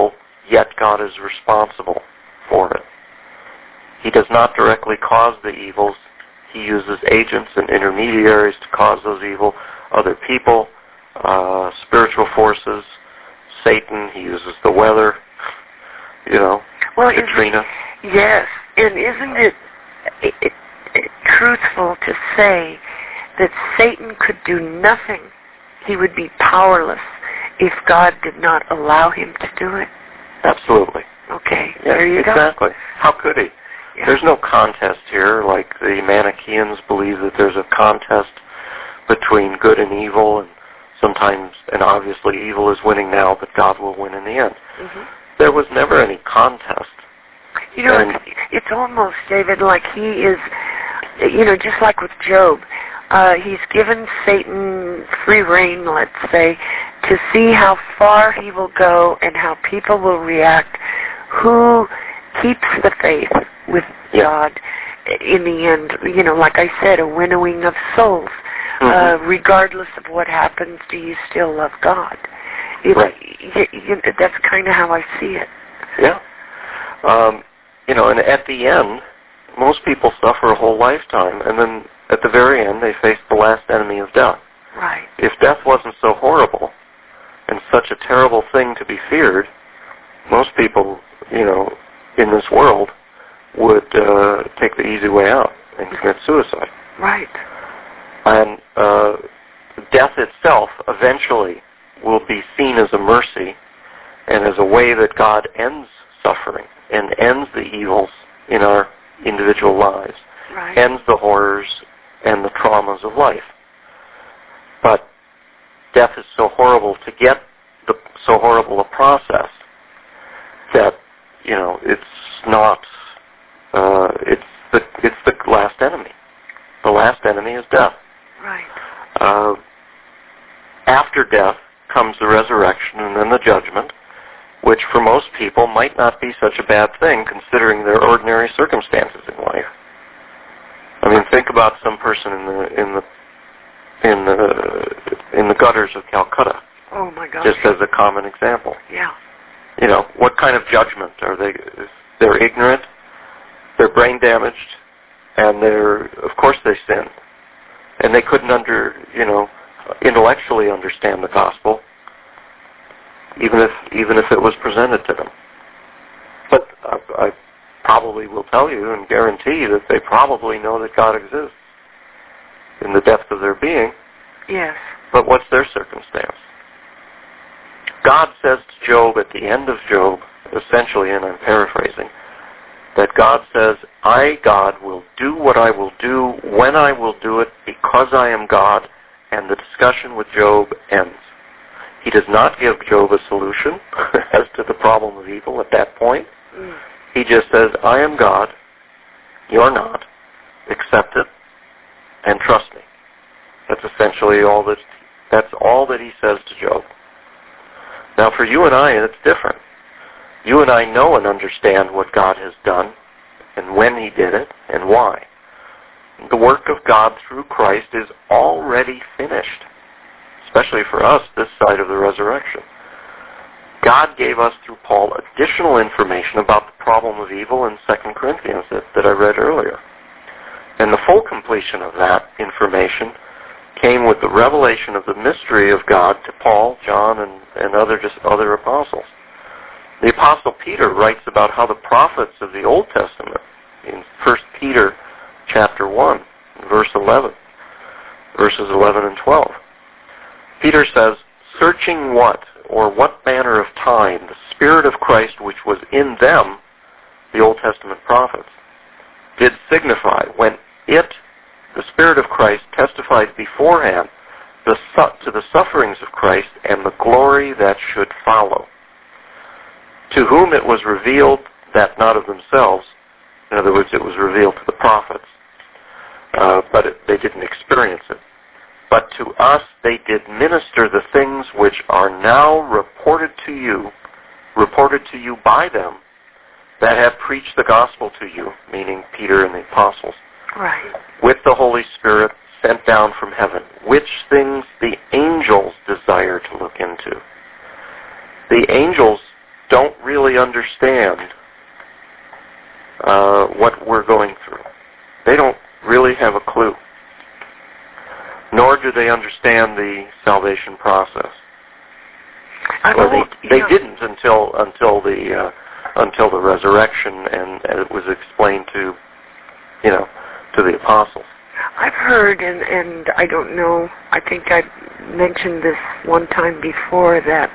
yet God is responsible for it. He does not directly cause the evils. He uses agents and intermediaries to cause those evil. Other people, uh, spiritual forces, Satan, he uses the weather, you know, well, Katrina. It, yes, and isn't it, it, it, it truthful to say that Satan could do nothing? He would be powerless if God did not allow him to do it? Absolutely. Okay, yes, there you exactly. go. Exactly. How could he? Yeah. There's no contest here, like the Manichaeans believe that there's a contest between good and evil, and sometimes, and obviously evil is winning now, but God will win in the end. Mm-hmm. There was never any contest. You know, it's, it's almost, David, like he is, you know, just like with Job, uh, he's given Satan free rein, let's say, to see how far he will go and how people will react, who keeps the faith with yeah. God in the end. You know, like I said, a winnowing of souls. Mm-hmm. Uh, regardless of what happens, do you still love God? It's, right. You, you, that's kind of how I see it. Yeah. Um, you know, and at the end, most people suffer a whole lifetime, and then at the very end, they face the last enemy of death. Right. If death wasn't so horrible and such a terrible thing to be feared, most people, you know, in this world would uh, take the easy way out and commit suicide. Right. And uh, death itself eventually will be seen as a mercy and as a way that God ends suffering and ends the evils in our individual lives, right. ends the horrors and the traumas of life. But death is so horrible to get the so horrible a process that, you know, it's not, uh, it's the it's the last enemy. The last enemy is death. Right. Uh, after death comes the resurrection and then the judgment, which for most people might not be such a bad thing considering their ordinary circumstances in life. I mean, think about some person in the in the in the in the gutters of Calcutta. Oh my gosh. Just as a common example. Yeah. You know, what kind of judgment are they? They're ignorant, they're brain damaged, and they're, of course, they sin, and they couldn't under, you know, intellectually understand the gospel, even if even if it was presented to them. But I, I probably will tell you and guarantee that they probably know that God exists in the depth of their being. Yes. But what's their circumstance? God says to Job at the end of Job, essentially, and I'm paraphrasing, that God says, I, God, will do what I will do when I will do it because I am God, and the discussion with Job ends. He does not give Job a solution as to the problem of evil at that point. Mm. He just says, I am God, you're not, accept it, and trust me. That's essentially all that, that's all that he says to Job. Now for you and I, it's different. You and I know and understand what God has done, and when he did it, and why. The work of God through Christ is already finished, especially for us this side of the resurrection. God gave us through Paul additional information about the problem of evil in Second Corinthians that, that I read earlier. And the full completion of that information came with the revelation of the mystery of God to Paul, John, and, and other just other apostles. The Apostle Peter writes about how the prophets of the Old Testament, in First Peter chapter one, verse eleven, verses eleven and twelve. Peter says, searching what, or what manner of time, the Spirit of Christ which was in them, the Old Testament prophets, did signify when it, the Spirit of Christ, testified beforehand the su- to the sufferings of Christ and the glory that should follow. To whom it was revealed that not of themselves, in other words, it was revealed to the prophets, uh, but it, they didn't experience it. But to us they did minister the things which are now reported to you, reported to you by them, that have preached the gospel to you, meaning Peter and the apostles, right, with the Holy Spirit sent down from heaven, which things the angels desire to look into. The angels don't really understand uh, what we're going through. They don't really have a clue. Nor do they understand the salvation process. I or they, they yeah. didn't until until the uh, until the resurrection, and, and it was explained to, you know, to the apostles. I've heard, and, and I don't know, I think I mentioned this one time before, that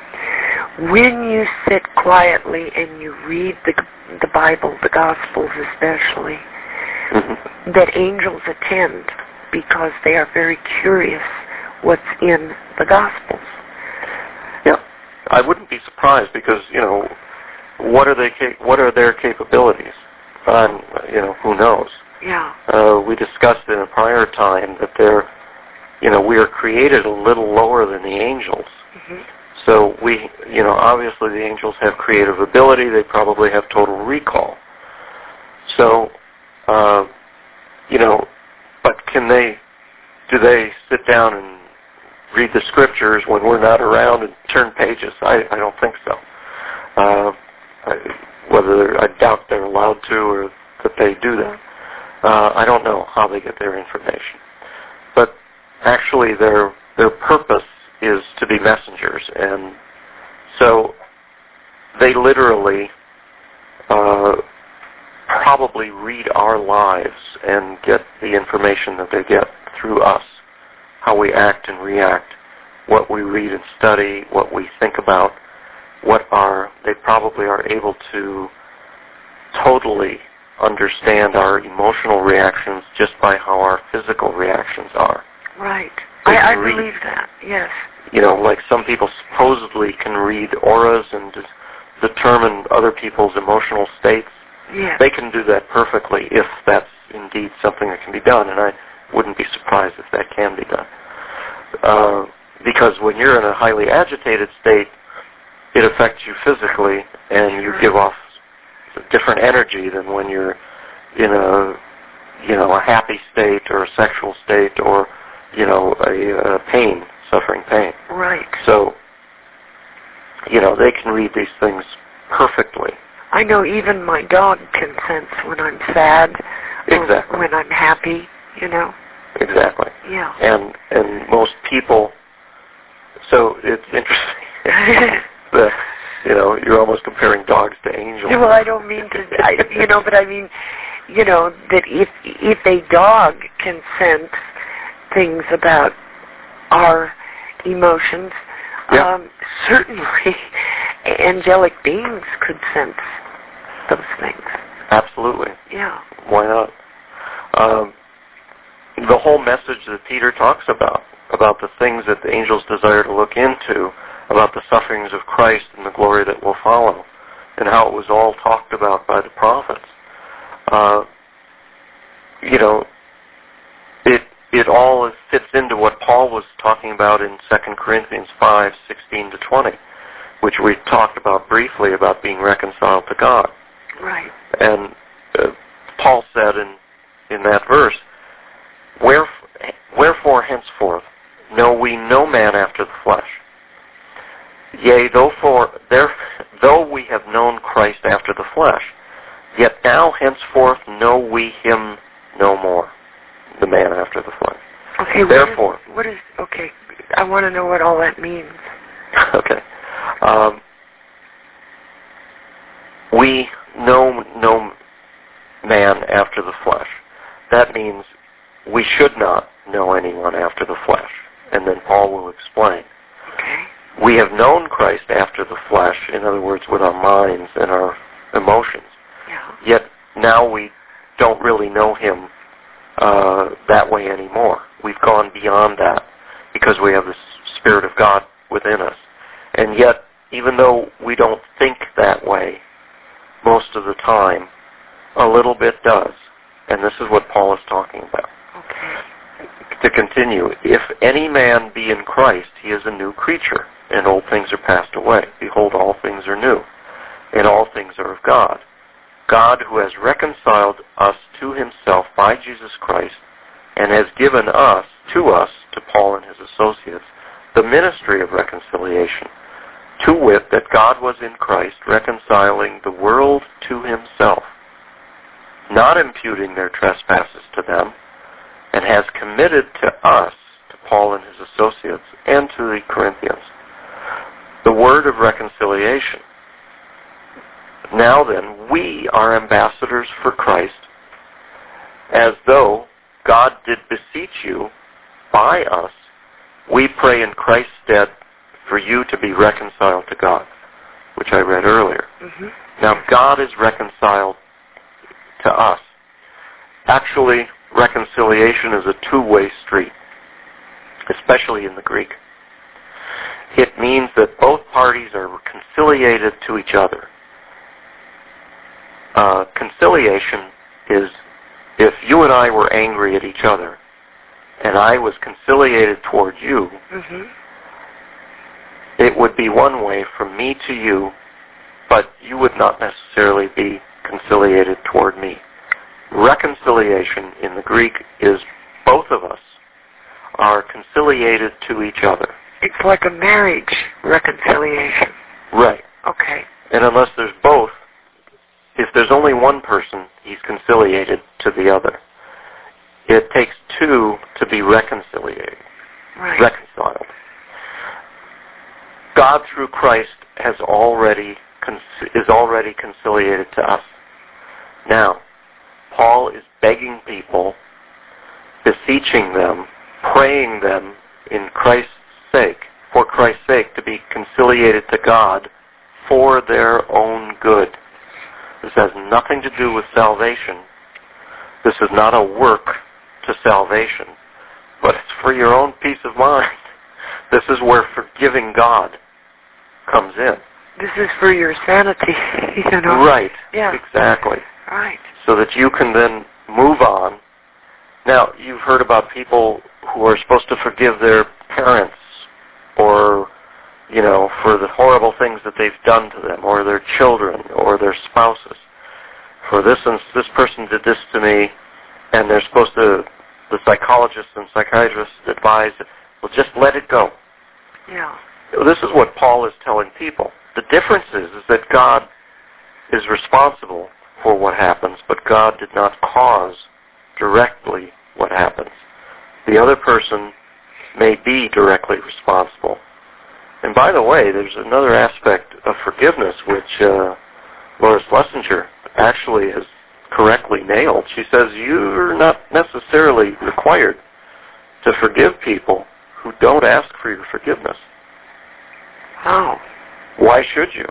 when you sit quietly and you read the the Bible, the Gospels especially, mm-hmm. that angels attend because they are very curious what's in the Gospels. Yeah, I wouldn't be surprised because, you know, what are they? What are their capabilities? Um, you know, who knows? Yeah. Uh, we discussed in a prior time that they're, you know, we are created a little lower than the angels. Mm-hmm. So we, you know, obviously the angels have creative ability. They probably have total recall. So, uh, you know, but can they, do they sit down and read the scriptures when we're not around and turn pages? I, I don't think so. Uh, I, whether I doubt they're allowed to or that they do that. Uh, I don't know how they get their information. But actually their their purpose is to be messengers, and so they literally uh, probably read our lives and get the information that they get through us, how we act and react, what we read and study, what we think about, what are, they probably are able to totally understand our emotional reactions just by how our physical reactions are. Right. I, I believe that, yes. You know, like some people supposedly can read auras and de- determine other people's emotional states. Yes. They can do that perfectly if that's indeed something that can be done, and I wouldn't be surprised if that can be done. Uh, because when you're in a highly agitated state, it affects you physically, and you give off different energy than when you're in a, you know, a happy state or a sexual state or, you know, a, a pain, suffering pain. Right. So, you know, they can read these things perfectly. I know even my dog can sense when I'm sad Exactly. or when I'm happy, you know. Exactly. Yeah. And and most people, so it's interesting that, you know, you're almost comparing dogs to angels. Well, I don't mean to, I, you know, but I mean, you know, that if if a dog can sense things about our emotions, yeah. um, certainly angelic beings could sense those things. Absolutely. Yeah. Why not? Um, the whole message that Peter talks about, about the things that the angels desire to look into, about the sufferings of Christ and the glory that will follow, and how it was all talked about by the prophets. Uh, you know, it it all fits into what Paul was talking about in Second Corinthians five, sixteen to twenty, which we talked about briefly about being reconciled to God. Right. And uh, Paul said in, in that verse, Wheref- Wherefore henceforth know we no man after the flesh. Yea, though, for, there, though we have known Christ after the flesh, yet now henceforth know we him no more, the man after the flesh. Okay, Therefore, what is, what is okay, I want to know what all that means. Okay. Um, we know no man after the flesh. That means we should not know anyone after the flesh. And then Paul will explain. Okay. We have known Christ after the flesh, in other words, with our minds and our emotions. Yeah. Yet now we don't really know him uh, that way anymore. We've gone beyond that because we have the Spirit of God within us. And yet, even though we don't think that way most of the time, a little bit does. And this is what Paul is talking about. Okay. To continue, if any man be in Christ, he is a new creature, and old things are passed away. Behold, all things are new, and all things are of God. God who has reconciled us to himself by Jesus Christ, and has given us, to us, to Paul and his associates, the ministry of reconciliation, To wit, that God was in Christ reconciling the world to himself, not imputing their trespasses to them, and has committed to us, to Paul and his associates, and to the Corinthians, the word of reconciliation. Now then, we are ambassadors for Christ, as though God did beseech you by us. We pray in Christ's stead for you to be reconciled to God, which I read earlier. Mm-hmm. Now, God is reconciled to us. Actually, reconciliation is a two-way street, especially in the Greek. It means that both parties are conciliated to each other. Uh, conciliation is if you and I were angry at each other, and I was conciliated toward you, mm-hmm. it would be one way from me to you, but you would not necessarily be conciliated toward me. Reconciliation in the Greek is both of us are conciliated to each other. It's like a marriage reconciliation. Right. Okay. And unless there's both, if there's only one person, he's conciliated to the other. It takes two to be reconciliated, right. reconciled. God through Christ has already is already conciliated to us. Now, Paul is begging people, beseeching them, praying them in Christ's sake, for Christ's sake, to be conciliated to God for their own good. This has nothing to do with salvation. This is not a work to salvation, but it's for your own peace of mind. This is where forgiving God comes in. This is for your sanity, you know. Right, yeah. Exactly. Right. So that you can then move on. Now, you've heard about people who are supposed to forgive their parents or, you know, for the horrible things that they've done to them, or their children, or their spouses. For this and this person did this to me, and they're supposed to, the psychologists and psychiatrists advise, well, just let it go. Yeah. This is what Paul is telling people. The difference is, is that God is responsible for what happens, but God did not cause directly what happens. The other person may be directly responsible. And by the way, there's another aspect of forgiveness which uh, Lois Lessinger actually has correctly nailed. She says you're not necessarily required to forgive people who don't ask for your forgiveness. Oh. Why should you?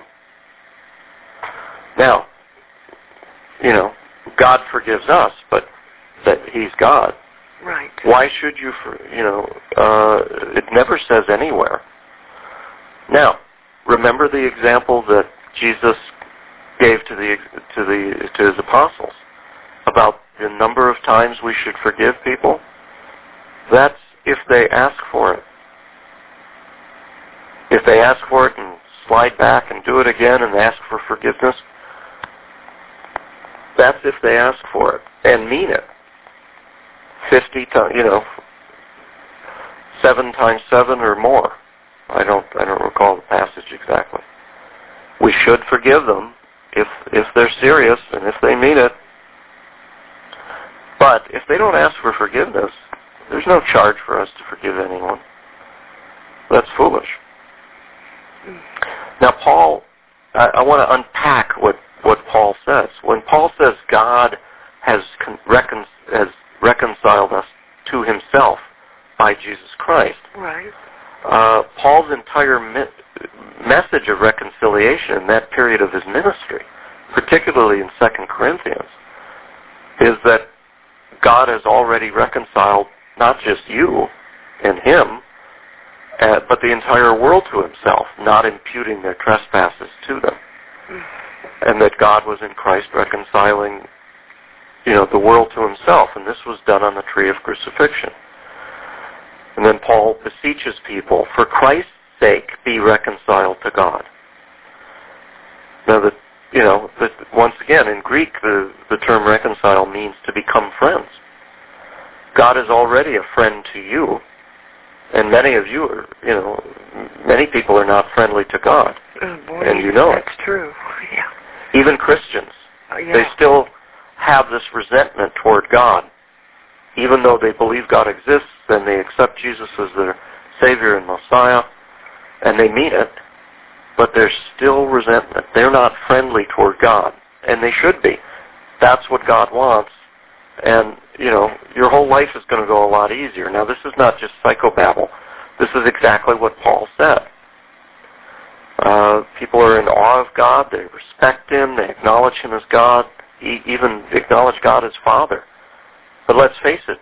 Now, you know, God forgives us, but that He's God. Right. Why should you, for, you know, uh, it never says anywhere. Now, remember the example that Jesus gave to the to the to His apostles about the number of times we should forgive people? That's if they ask for it. If they ask for it and slide back and do it again and ask for forgiveness, that's if they ask for it and mean it. Fifty times, you know, seven times seven or more. I don't, I don't recall the passage exactly. We should forgive them if if they're serious and if they mean it. But if they don't ask for forgiveness, there's no charge for us to forgive anyone. That's foolish. Now, Paul, I, I want to unpack what, what Paul says. When Paul says God has con- recon- has reconciled us to Himself by Jesus Christ, right. uh, Paul's entire me- message of reconciliation in that period of his ministry, particularly in Second Corinthians, is that God has already reconciled not just you and Him, uh, but the entire world to Himself, not imputing their trespasses to them. Mm. And that God was in Christ reconciling, you know, the world to Himself, and this was done on the tree of crucifixion. And then Paul beseeches people, for Christ's sake, be reconciled to God. Now, that you know, that once again, in Greek, the, the term reconcile means to become friends. God is already a friend to you, And many of you are, you know, many people are not friendly to God. Oh, boy, and you know that's it. That's true, yeah. Even Christians, uh, yeah. they still have this resentment toward God. Even though they believe God exists and they accept Jesus as their Savior and Messiah, and they mean it, but there's still resentment. They're not friendly toward God, and they should be. That's what God wants, and, you know, your whole life is going to go a lot easier. Now, this is not just psychobabble. This is exactly what Paul said. Uh, people are in awe of God. They respect Him. They acknowledge Him as God, e- even acknowledge God as Father. But let's face it,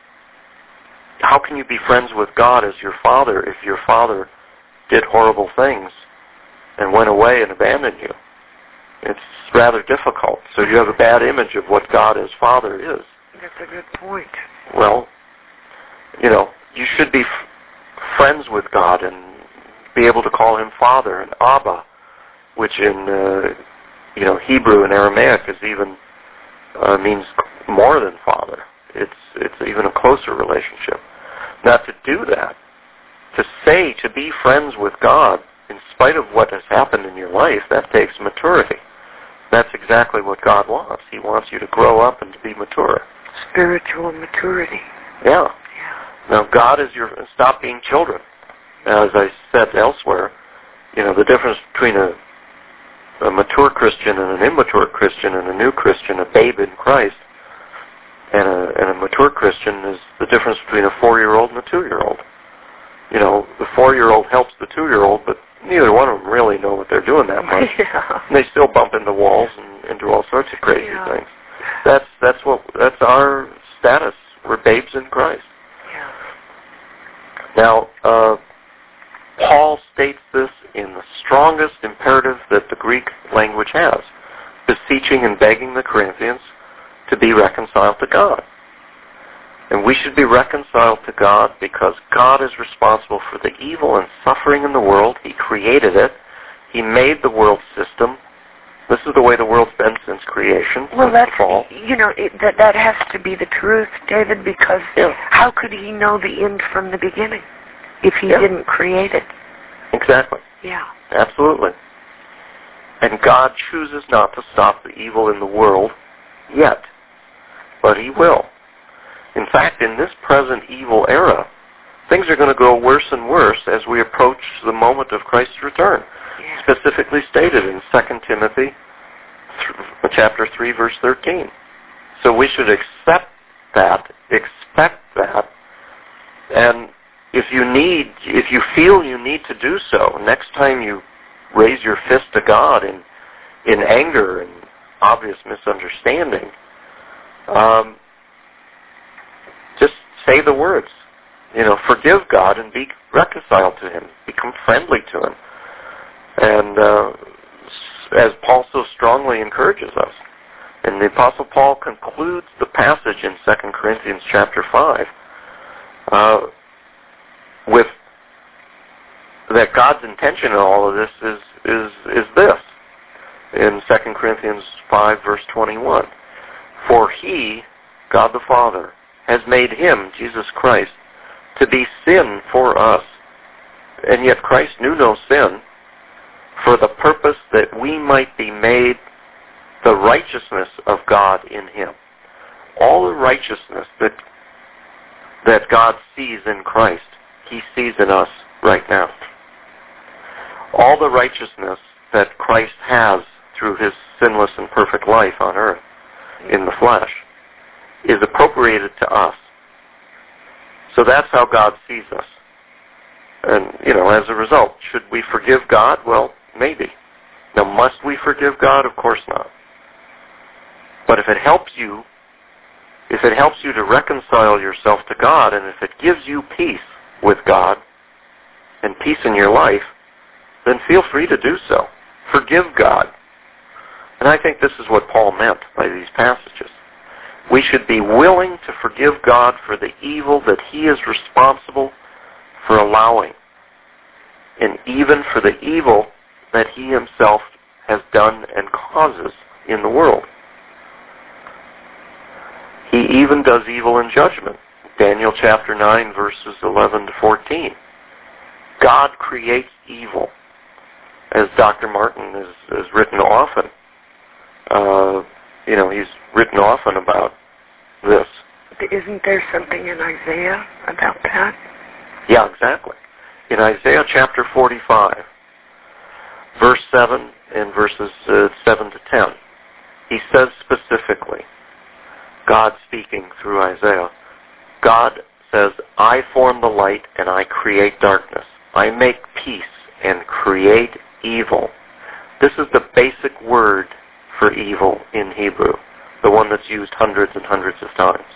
how can you be friends with God as your Father if your Father did horrible things and went away and abandoned you? It's rather difficult. So you have a bad image of what God as Father is. That's a good point. Well, you know, you should be f- friends with God and be able to call Him Father, and Abba, which in uh, you know Hebrew and Aramaic is even uh, means more than Father. It's it's even a closer relationship. Now, to do that, to say to be friends with God in spite of what has happened in your life, that takes maturity. That's exactly what God wants. He wants you to grow up and to be mature. Spiritual maturity. Yeah. Yeah. Now, God is your... Stop being children. Now, as I said elsewhere, you know, the difference between a, a mature Christian and an immature Christian and a new Christian, a babe in Christ, and a, and a mature Christian is the difference between a four-year-old and a two-year-old. You know, the four-year-old helps the two-year-old, but neither one of them really know what they're doing that much. Yeah. And they still bump into walls and into all sorts of crazy yeah. things. That's that's what that's our status. We're babes in Christ. Yeah. Now, uh, Paul states this in the strongest imperative that the Greek language has, beseeching and begging the Corinthians to be reconciled to God. And we should be reconciled to God because God is responsible for the evil and suffering in the world. He created it. He made the world system. This is the way the world's been since creation, well, since that's, the fall. You know, it, that, that has to be the truth, David, because yeah. how could He know the end from the beginning if He yeah. didn't create it? Exactly. Yeah. Absolutely. And God chooses not to stop the evil in the world yet, but He will. In fact, in this present evil era, things are going to go worse and worse as we approach the moment of Christ's return. Yeah. Specifically stated in Second Timothy th- chapter three, verse thirteen. So we should accept that, expect that, and if you need, if you feel you need to do so, next time you raise your fist to God in, in anger and obvious misunderstanding, um, just say the words. You know, forgive God and be reconciled to Him. Become friendly to Him. And uh, as Paul so strongly encourages us. And the Apostle Paul concludes the passage in Second Corinthians chapter five uh, with that God's intention in all of this is is is this. In Second Corinthians five, verse twenty-one. For He, God the Father, has made Him, Jesus Christ, to be sin for us. And yet Christ knew no sin, for the purpose that we might be made the righteousness of God in Him. All the righteousness that that God sees in Christ, He sees in us right now. All the righteousness that Christ has through His sinless and perfect life on earth in the flesh is appropriated to us. So that's how God sees us. And, you know, as a result, should we forgive God? Well, maybe. Now, must we forgive God? Of course not. But if it helps you, if it helps you to reconcile yourself to God, and if it gives you peace with God and peace in your life, then feel free to do so. Forgive God. And I think this is what Paul meant by these passages. We should be willing to forgive God for the evil that He is responsible for allowing, and even for the evil that He Himself has done and causes in the world. He even does evil in judgment. Daniel chapter nine, verses eleven to fourteen. God creates evil. As Doctor Martin has, has written often, uh, you know, he's written often about this. Isn't there something in Isaiah about that? Yeah, exactly. In Isaiah chapter forty-five, verse seven and verses uh, seven to ten, he says specifically, God speaking through Isaiah, God says, I form the light and I create darkness. I make peace and create evil. This is the basic word for evil in Hebrew, the one that's used hundreds and hundreds of times.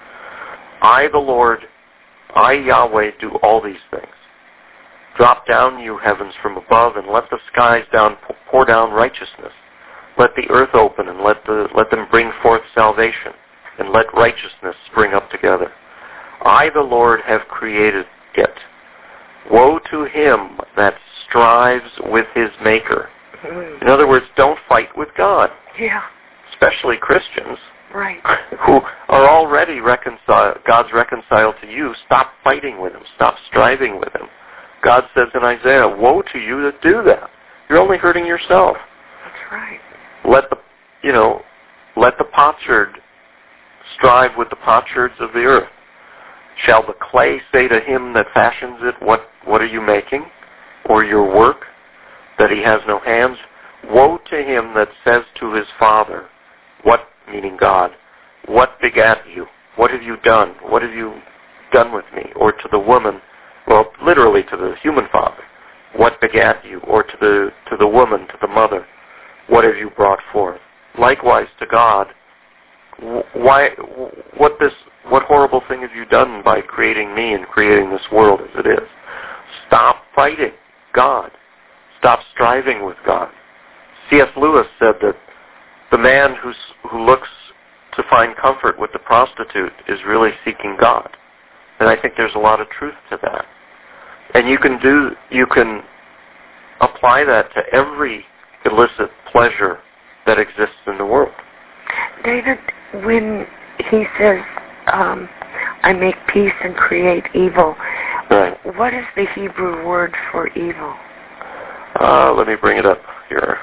I, the Lord, I, Yahweh, do all these things. Drop down, you heavens, from above, and let the skies down pour down righteousness. Let the earth open, and let the let them bring forth salvation, and let righteousness spring up together. I, the Lord, have created it. Woe to him that strives with his Maker. Mm. In other words, don't fight with God. Yeah. Especially Christians. Right. Who are already reconciled, God's reconciled to you. Stop fighting with him. Stop striving with him. God says in Isaiah, woe to you that do that. You're only hurting yourself. That's right. Let the, you know, let the potsherd strive with the potsherds of the earth. Shall the clay say to him that fashions it, what, what are you making? Or your work, that he has no hands? Woe to him that says to his father, what, meaning God, what begat you? What have you done? What have you done with me? Or to the woman, well, literally to the human father, what begat you? Or to the to the woman, to the mother, what have you brought forth? Likewise to God, why, what this, what horrible thing have you done by creating me and creating this world as it is? Stop fighting God. Stop striving with God. C S Lewis said that the man who's, who looks to find comfort with the prostitute is really seeking God. And I think there's a lot of truth to that. And you can do, you can apply that to every illicit pleasure that exists in the world. David, when he says, um, I make peace and create evil, right. What is the Hebrew word for evil? Uh, let me bring it up here.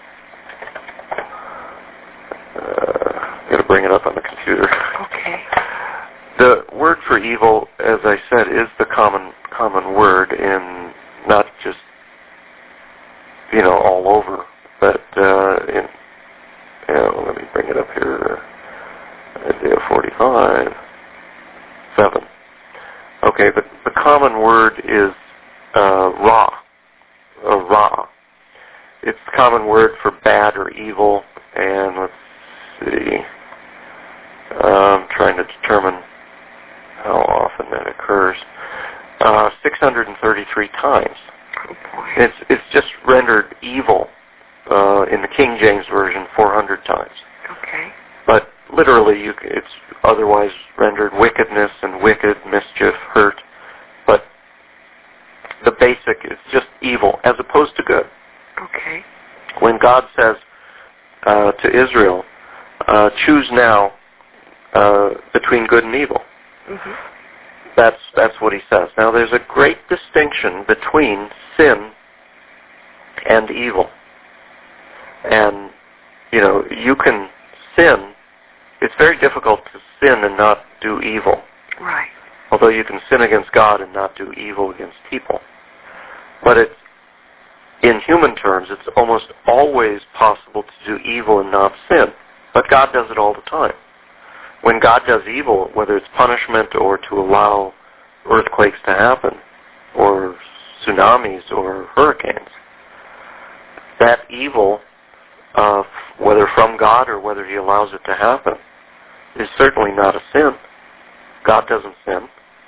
Uh, got to bring it up on the computer. Okay. The word for evil, as I said, is the common common word in not just, you know, all over, but uh, in, you know, let me bring it up here. Isaiah forty-five, seven. Okay, the, the common word is uh, ra, or ra. It's the common word for bad or evil, and let's see, I'm trying to determine how often that occurs. Uh, six hundred thirty-three times. Oh boy. It's it's just rendered evil uh, in the King James Version four hundred times. Okay. But literally, you, it's otherwise rendered wickedness and wicked, mischief, hurt. But the basic is just evil as opposed to good. Okay. When God says uh, to Israel, uh, choose now uh, between good and evil. Mm-hmm. That's that's what he says. Now, there's a great distinction between sin and evil. And, you know, you can sin. It's very difficult to sin and not do evil. Right. Although you can sin against God and not do evil against people. But it's, in human terms, it's almost always possible to do evil and not sin. But God does it all the time. When God does evil, whether it's punishment or to allow earthquakes to happen, or tsunamis or hurricanes, that evil, uh, whether from God or whether he allows it to happen, is certainly not a sin. God doesn't sin.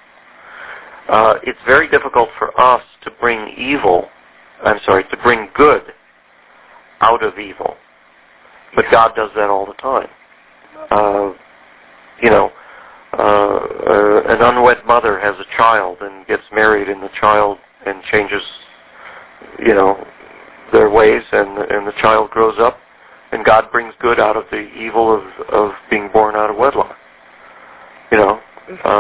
Uh, it's very difficult for us to bring evil, I'm sorry, to bring good out of evil. But God does that all the time. Uh, you know, uh, uh, an unwed mother has a child and gets married, and the child and changes, you know, their ways, and and the child grows up, and God brings good out of the evil of of being born out of wedlock. You know, uh,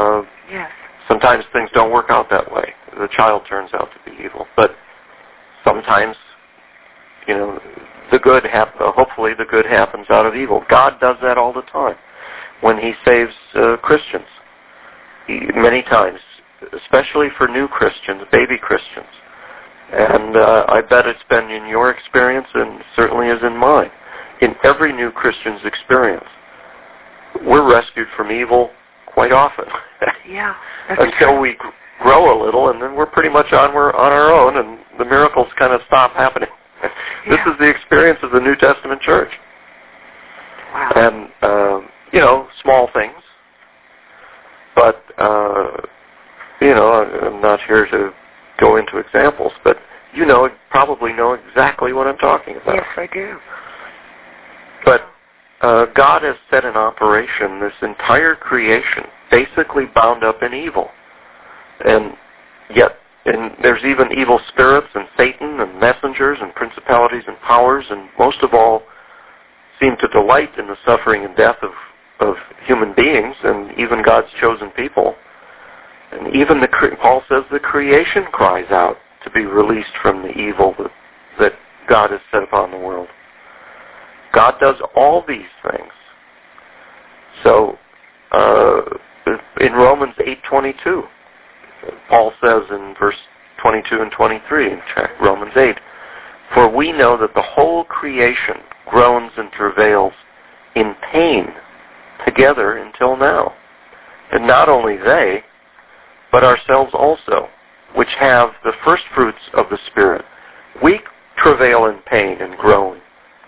Yes. Sometimes things don't work out that way. The child turns out to be evil. But sometimes, you know, the good hap- hopefully the good happens out of evil. God does that all the time. When he saves uh, Christians, he, many times, especially for new Christians, baby Christians. And uh, I bet it's been in your experience and certainly is in mine. In every new Christian's experience, we're rescued from evil quite often. Yeah. Until true. we grow a little, and then we're pretty much on we're on our own, and the miracles kind of stop happening. This Yeah. is the experience of the New Testament church. Wow. And, uh, you know, small things. But, uh, you know, I'm not here to go into examples, but you know, probably know exactly what I'm talking about. Yes, I do. But uh, God has set in operation this entire creation, basically bound up in evil. And yet, and there's even evil spirits and Satan and messengers and principalities and powers, and most of all seem to delight in the suffering and death of, of human beings and even God's chosen people. And even the Paul says the creation cries out to be released from the evil that, that God has set upon the world. God does all these things. So, uh, in Romans eight twenty-two, Paul says in verse twenty-two and twenty-three in Romans eight, "For we know that the whole creation groans and travails in pain together until now. And not only they, but ourselves also, which have the first fruits of the Spirit, we travail in pain and groan.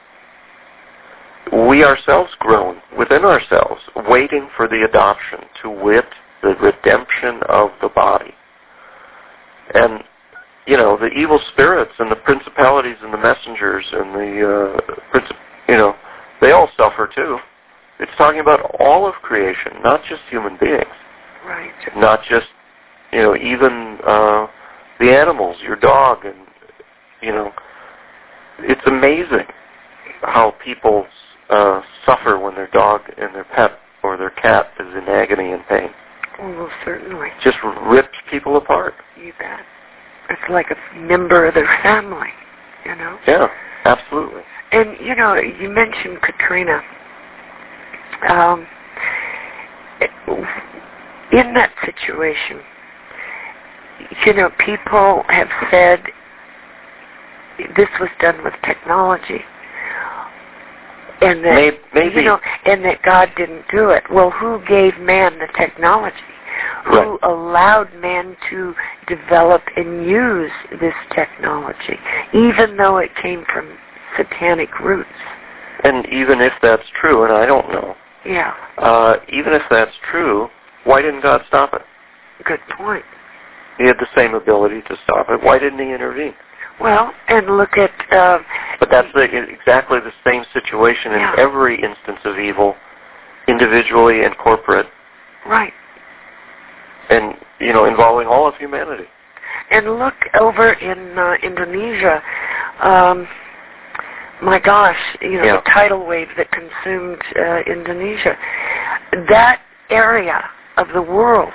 We ourselves groan within ourselves, waiting for the adoption, to wit, the redemption of the body." And, you know, the evil spirits and the principalities and the messengers and the, uh, princip- you know, they all suffer too. It's talking about all of creation, not just human beings. Right. Not just, you know, even uh, the animals, your dog, and, you know, it's amazing how people uh, suffer when their dog and their pet or their cat is in agony and pain. Well, certainly. Just rips people apart. You bet. It's like a member of their family, you know? Yeah, absolutely. And, you know, you mentioned Katrina. Um, in that situation, you know, people have said this was done with technology. And that, maybe, you know, and that God didn't do it. Well, who gave man the technology? Who right. allowed man to develop and use this technology, even though it came from satanic roots? And even if that's true, and I don't know, yeah, uh, even if that's true, why didn't God stop it? Good point. He had the same ability to stop it. Why didn't he intervene? Well, and look at... Uh, but that's the, exactly the same situation yeah. in every instance of evil, individually and corporate. Right. And, you know, involving all of humanity. And look over in uh, Indonesia. Um, my gosh, you know, yeah. the tidal wave that consumed uh, Indonesia. That area of the world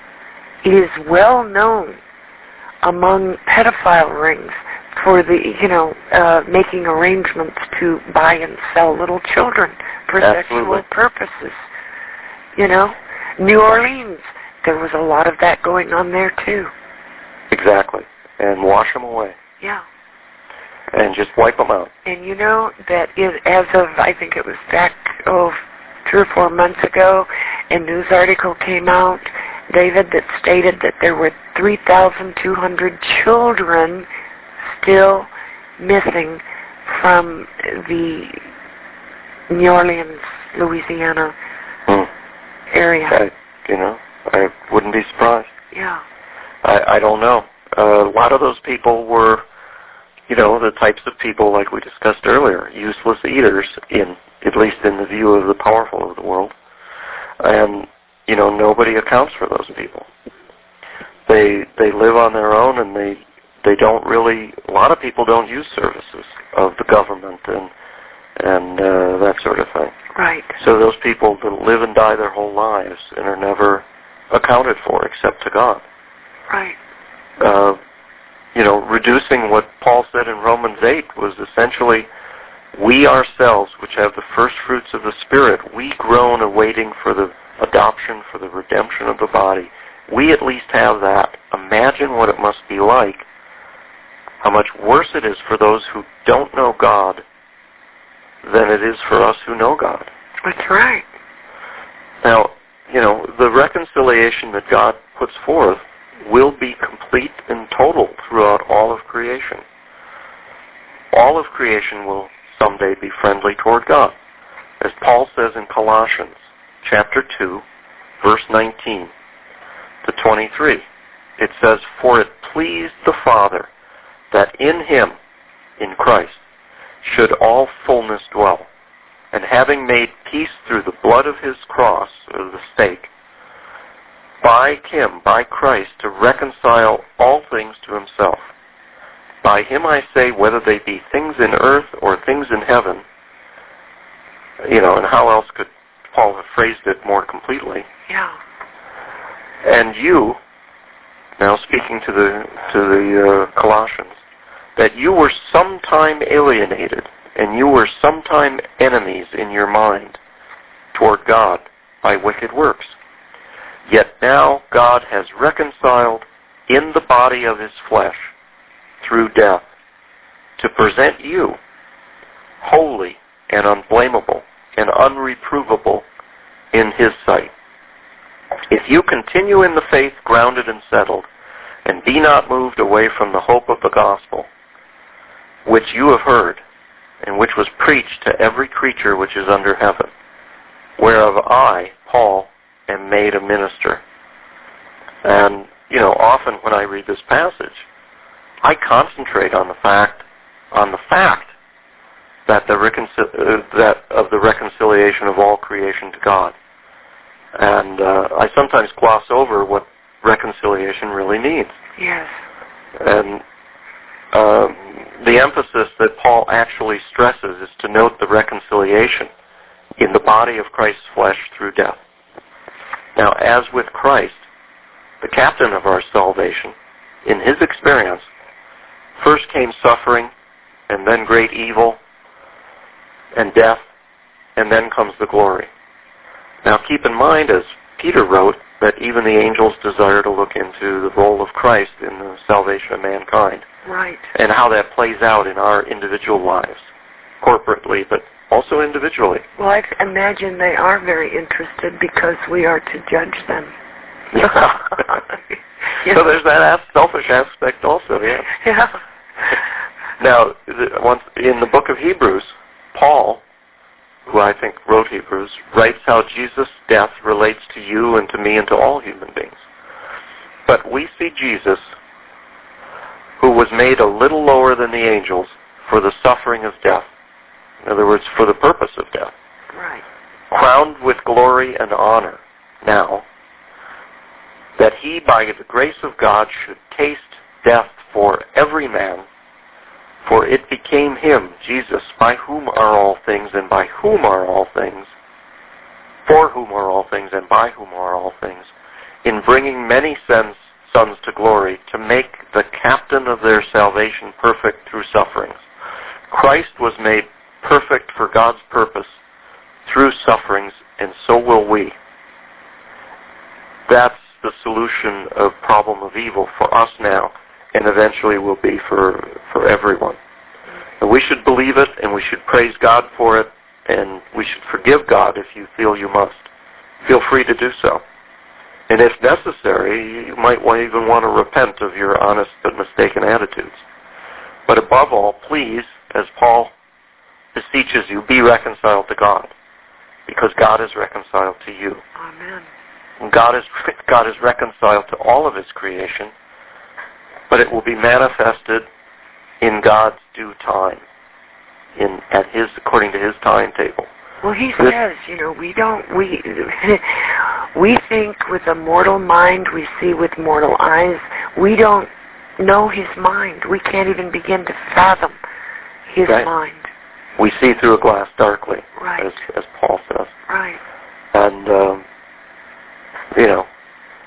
is well known among pedophile rings for the, you know, uh, making arrangements to buy and sell little children for Absolutely. sexual purposes. You know, New Orleans, there was a lot of that going on there too. Exactly. And wash them away. Yeah. And just wipe them out. And you know that is, as of, I think it was back, oh, three or four months ago, a news article came out, David, that stated that there were three thousand two hundred children still missing from the New Orleans, Louisiana mm. area. I, you know, I wouldn't be surprised. Yeah. I, I don't know. Uh, a lot of those people were, you know, the types of people like we discussed earlier, useless eaters, in at least in the view of the powerful of the world. And, you know, nobody accounts for those people. They they live on their own, and they they don't really. A lot of people don't use services of the government and and uh, that sort of thing. Right. So those people that live and die their whole lives and are never accounted for except to God. Right. Uh, you know, reducing what Paul said in Romans eight was essentially, we ourselves, which have the first fruits of the Spirit, we groan awaiting for the adoption, for the redemption of the body. We at least have that. Imagine what it must be like, how much worse it is for those who don't know God than it is for us who know God. That's right. Now, you know, the reconciliation that God puts forth will be complete and total throughout all of creation. All of creation will someday be friendly toward God. As Paul says in Colossians chapter two, verse nineteen to twenty-three, it says, "For it pleased the Father that in him, in Christ, should all fullness dwell, and having made peace through the blood of his cross," or the stake, "by him, by Christ, to reconcile all things to himself. By him I say, whether they be things in earth or things in heaven." You know, and how else could Paul have phrased it more completely? Yeah. "And you," now speaking to the to the uh, Colossians, "that you were sometime alienated, and you were sometime enemies in your mind toward God by wicked works. Yet now God has reconciled in the body of his flesh through death, to present you holy and unblameable and unreprovable in his sight. If you continue in the faith, grounded and settled, and be not moved away from the hope of the gospel, which you have heard, and which was preached to every creature which is under heaven, whereof I, Paul, am made a minister." And, you know, often when I read this passage, I concentrate on the fact, on the fact that the reconcil- uh, that of the reconciliation of all creation to God. And uh, I sometimes gloss over what reconciliation really means. Yes. And uh, the emphasis that Paul actually stresses is to note the reconciliation in the body of Christ's flesh through death. Now, as with Christ, the captain of our salvation, in his experience, first came suffering, and then great evil, and death, and then comes the glory. Now keep in mind, as Peter wrote, that even the angels desire to look into the role of Christ in the salvation of mankind. Right. And how that plays out in our individual lives, corporately, but also individually. Well, I imagine they are very interested because we are to judge them. Yeah. Yeah. So there's that selfish aspect also, yeah. Yeah. Now, the, once in the book of Hebrews, Paul, who I think wrote Hebrews, writes how Jesus' death relates to you and to me and to all human beings. But we see Jesus, who was made a little lower than the angels for the suffering of death. In other words, for the purpose of death. Right. Crowned with glory and honor now, that he, by the grace of God, should taste death for every man. For it became him, Jesus, by whom are all things, and by whom are all things, for whom are all things, and by whom are all things, in bringing many sons, sons to glory, to make the captain of their salvation perfect through sufferings. Christ was made perfect for God's purpose through sufferings, and so will we. That's the solution of problem of evil for us now, and eventually will be for, for everyone. And we should believe it, and we should praise God for it, and we should forgive God if you feel you must. Feel free to do so. And if necessary, you might even want to repent of your honest but mistaken attitudes. But above all, please, as Paul beseeches you, be reconciled to God, because God is reconciled to you. Amen. And God is God is reconciled to all of his creation, but it will be manifested in God's due time, in at his according to his timetable. Well, he says, you know, we don't we we think with a mortal mind, we see with mortal eyes. We don't know his mind. We can't even begin to fathom his right. mind. We see through a glass darkly, right. as as Paul says. Right. And um, you know,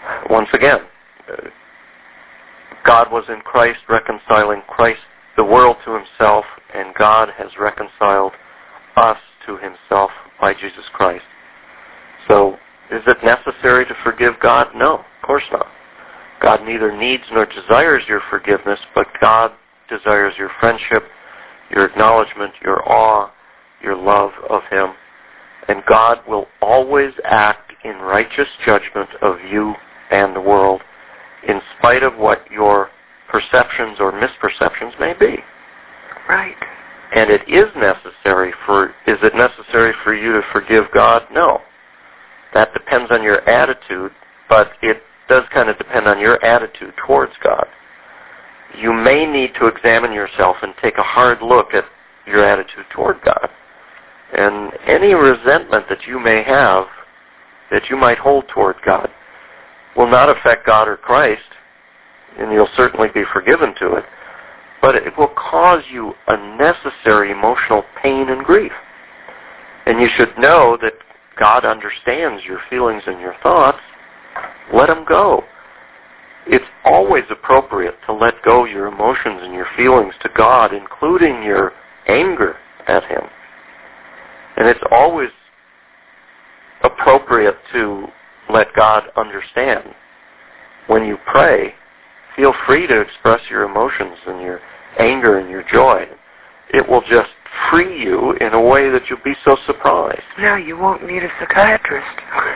once again, uh, God was in Christ reconciling Christ, the world to himself, and God has reconciled us to himself by Jesus Christ. So, is it necessary to forgive God? No, of course not. God neither needs nor desires your forgiveness, but God desires your friendship, your acknowledgement, your awe, your love of him. And God will always act in righteous judgment of you and the world, in spite of what your perceptions or misperceptions may be. Right. And it is necessary for, is it necessary for you to forgive God? No. That depends on your attitude, but it does kind of depend on your attitude towards God. You may need to examine yourself and take a hard look at your attitude toward God. And any resentment that you may have, that you might hold toward God, will not affect God or Christ, and you'll certainly be forgiven to it, but it will cause you unnecessary emotional pain and grief. And you should know that God understands your feelings and your thoughts. Let them go. It's always appropriate to let go your emotions and your feelings to God, including your anger at him. And it's always appropriate to let God understand. When you pray, feel free to express your emotions and your anger and your joy. It will just free you in a way that you'll be so surprised. No, you won't need a psychiatrist.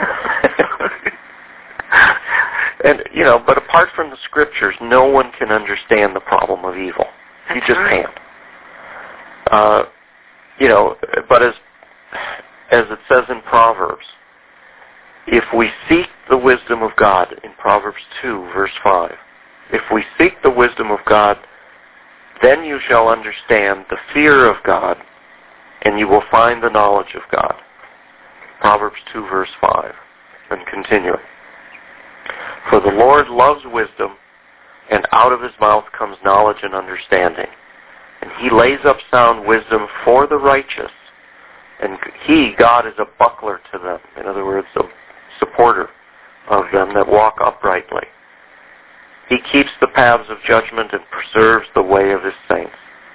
And, you know, but apart from the scriptures, no one can understand the problem of evil. That's you just right. can't. Uh, you know, but as as it says in Proverbs, if we seek the wisdom of God, in Proverbs two, verse five, if we seek the wisdom of God, then you shall understand the fear of God, and you will find the knowledge of God. Proverbs two, verse five. And continuing. For the Lord loves wisdom, and out of his mouth comes knowledge and understanding. And he lays up sound wisdom for the righteous, and he, God, is a buckler to them. In other words, a supporter of them that walk uprightly. He keeps the paths of judgment and preserves the way of his saints.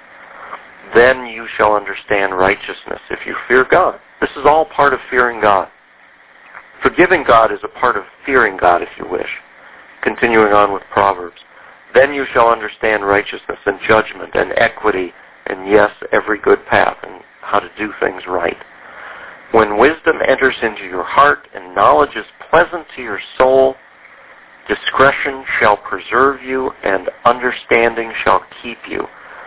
Then you shall understand righteousness if you fear God. This is all part of fearing God. Forgiving God is a part of fearing God, if you wish. Continuing on with Proverbs. Then you shall understand righteousness and judgment and equity and, yes, every good path and how to do things right. When wisdom enters into your heart and knowledge is pleasant to your soul, discretion shall preserve you and understanding shall keep you.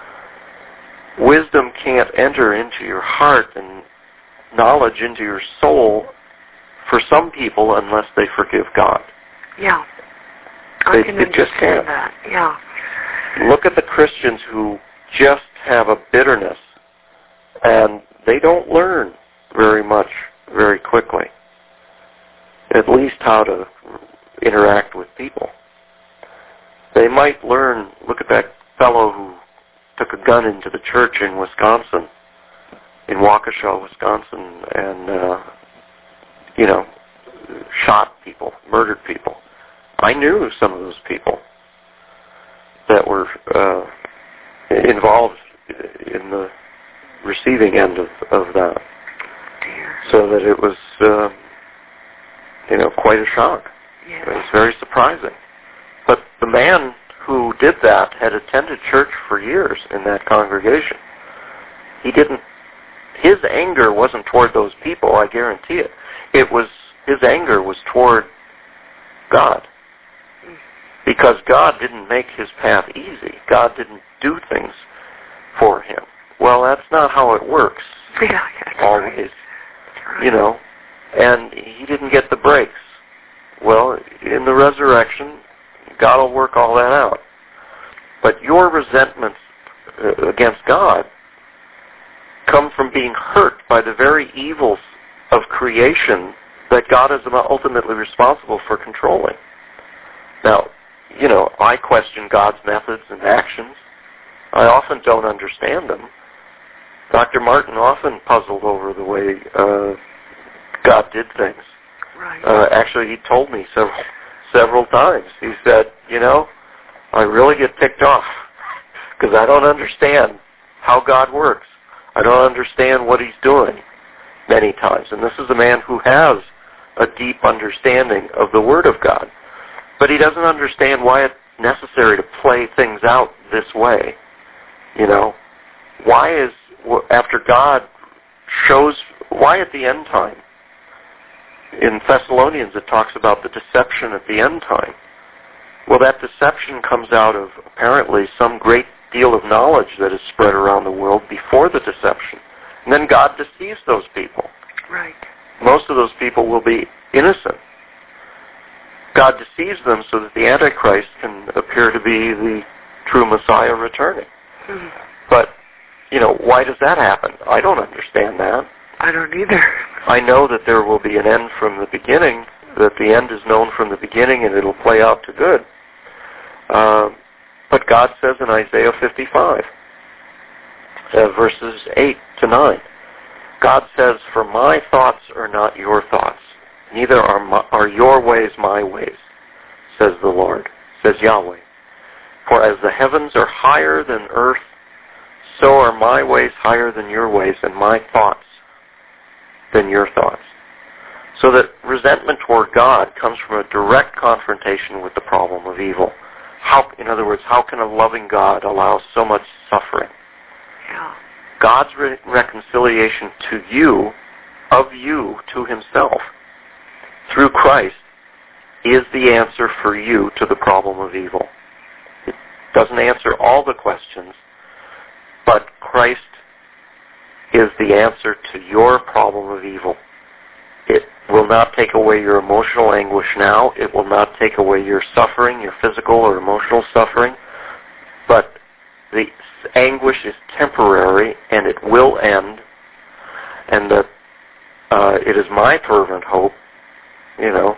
Wisdom can't enter into your heart and knowledge into your soul for some people unless they forgive God. Yeah. I They, can they just can't. understand that. Yeah. Look at the Christians who just have a bitterness, and they don't learn very much very quickly, at least how to interact with people. They might learn, look at that fellow who took a gun into the church in Wisconsin, in Waukesha, Wisconsin, and, uh, you know, shot people, murdered people. I knew some of those people that were uh, involved in the receiving end of, of that. Dear. So that it was, uh, you know, quite a shock. Yes. It was very surprising. But the man who did that had attended church for years in that congregation. He didn't, his anger wasn't toward those people, I guarantee it. It was, his anger was toward God. Because God didn't make his path easy. God didn't do things for him. Well, that's not how it works. Yeah, that's always. Right. That's right. You know, and he didn't get the breaks. Well, in the resurrection, God will work all that out. But your resentments uh, against God come from being hurt by the very evils of creation that God is ultimately responsible for controlling. Now, you know, I question God's methods and actions. I often don't understand them. Doctor Martin often puzzled over the way uh, God did things. Right. Uh, actually, he told me several several times. He said, you know, I really get ticked off because I don't understand how God works. I don't understand what he's doing many times. And this is a man who has a deep understanding of the Word of God. But he doesn't understand why it's necessary to play things out this way. You know, why is, after God shows, why at the end time? In Thessalonians it talks about the deception at the end time. Well, that deception comes out of apparently some great deal of knowledge that is spread around the world before the deception. And then God deceives those people. Right. Most of those people will be innocent. God deceives them so that the Antichrist can appear to be the true Messiah returning. Hmm. But, you know, why does that happen? I don't understand that. I don't either. I know that there will be an end from the beginning, that the end is known from the beginning and it'll play out to good. Uh, but God says in Isaiah fifty-five, uh, verses eight to nine, God says, "For my thoughts are not your thoughts, neither are, my, are your ways my ways, says the Lord," says Yahweh. "For as the heavens are higher than earth, so are my ways higher than your ways, and my thoughts than your thoughts." So that resentment toward God comes from a direct confrontation with the problem of evil. How, in other words, how can a loving God allow so much suffering? Yeah. God's re- reconciliation to you, of you, to himself, through Christ, is the answer for you to the problem of evil. It doesn't answer all the questions, but Christ is the answer to your problem of evil. It will not take away your emotional anguish now. It will not take away your suffering, your physical or emotional suffering. But the anguish is temporary, and it will end. And that uh, it is my fervent hope, you know,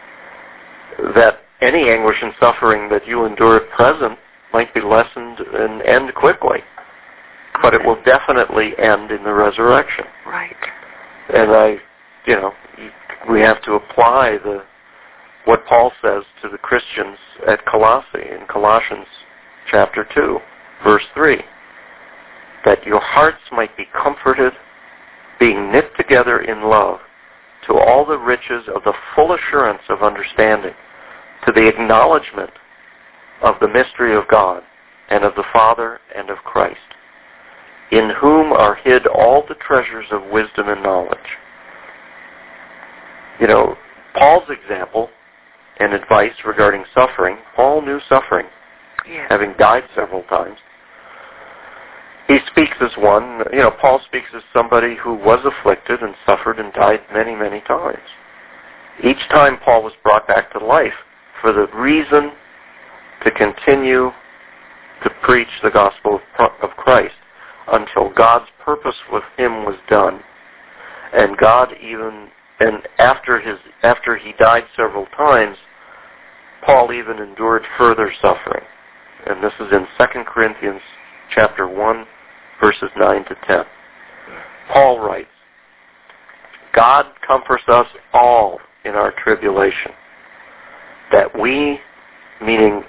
that any anguish and suffering that you endure at present might be lessened and end quickly. But it will definitely end in the resurrection. Right. And I, you know, we have to apply the what Paul says to the Christians at Colossae in Colossians chapter two, verse three, that your hearts might be comforted, being knit together in love, to all the riches of the full assurance of understanding, to the acknowledgement of the mystery of God and of the Father and of Christ, in whom are hid all the treasures of wisdom and knowledge. You know, Paul's example and advice regarding suffering, Paul knew suffering, yeah. having died several times. He speaks as one, you know, Paul speaks as somebody who was afflicted and suffered and died many, many times. Each time Paul was brought back to life for the reason to continue to preach the gospel of Christ until God's purpose with him was done. And God even, and after his, after he died several times, Paul even endured further suffering. And this is in Second Corinthians chapter one, verses nine to ten. Paul writes, "God comforts us all in our tribulation, that we," meaning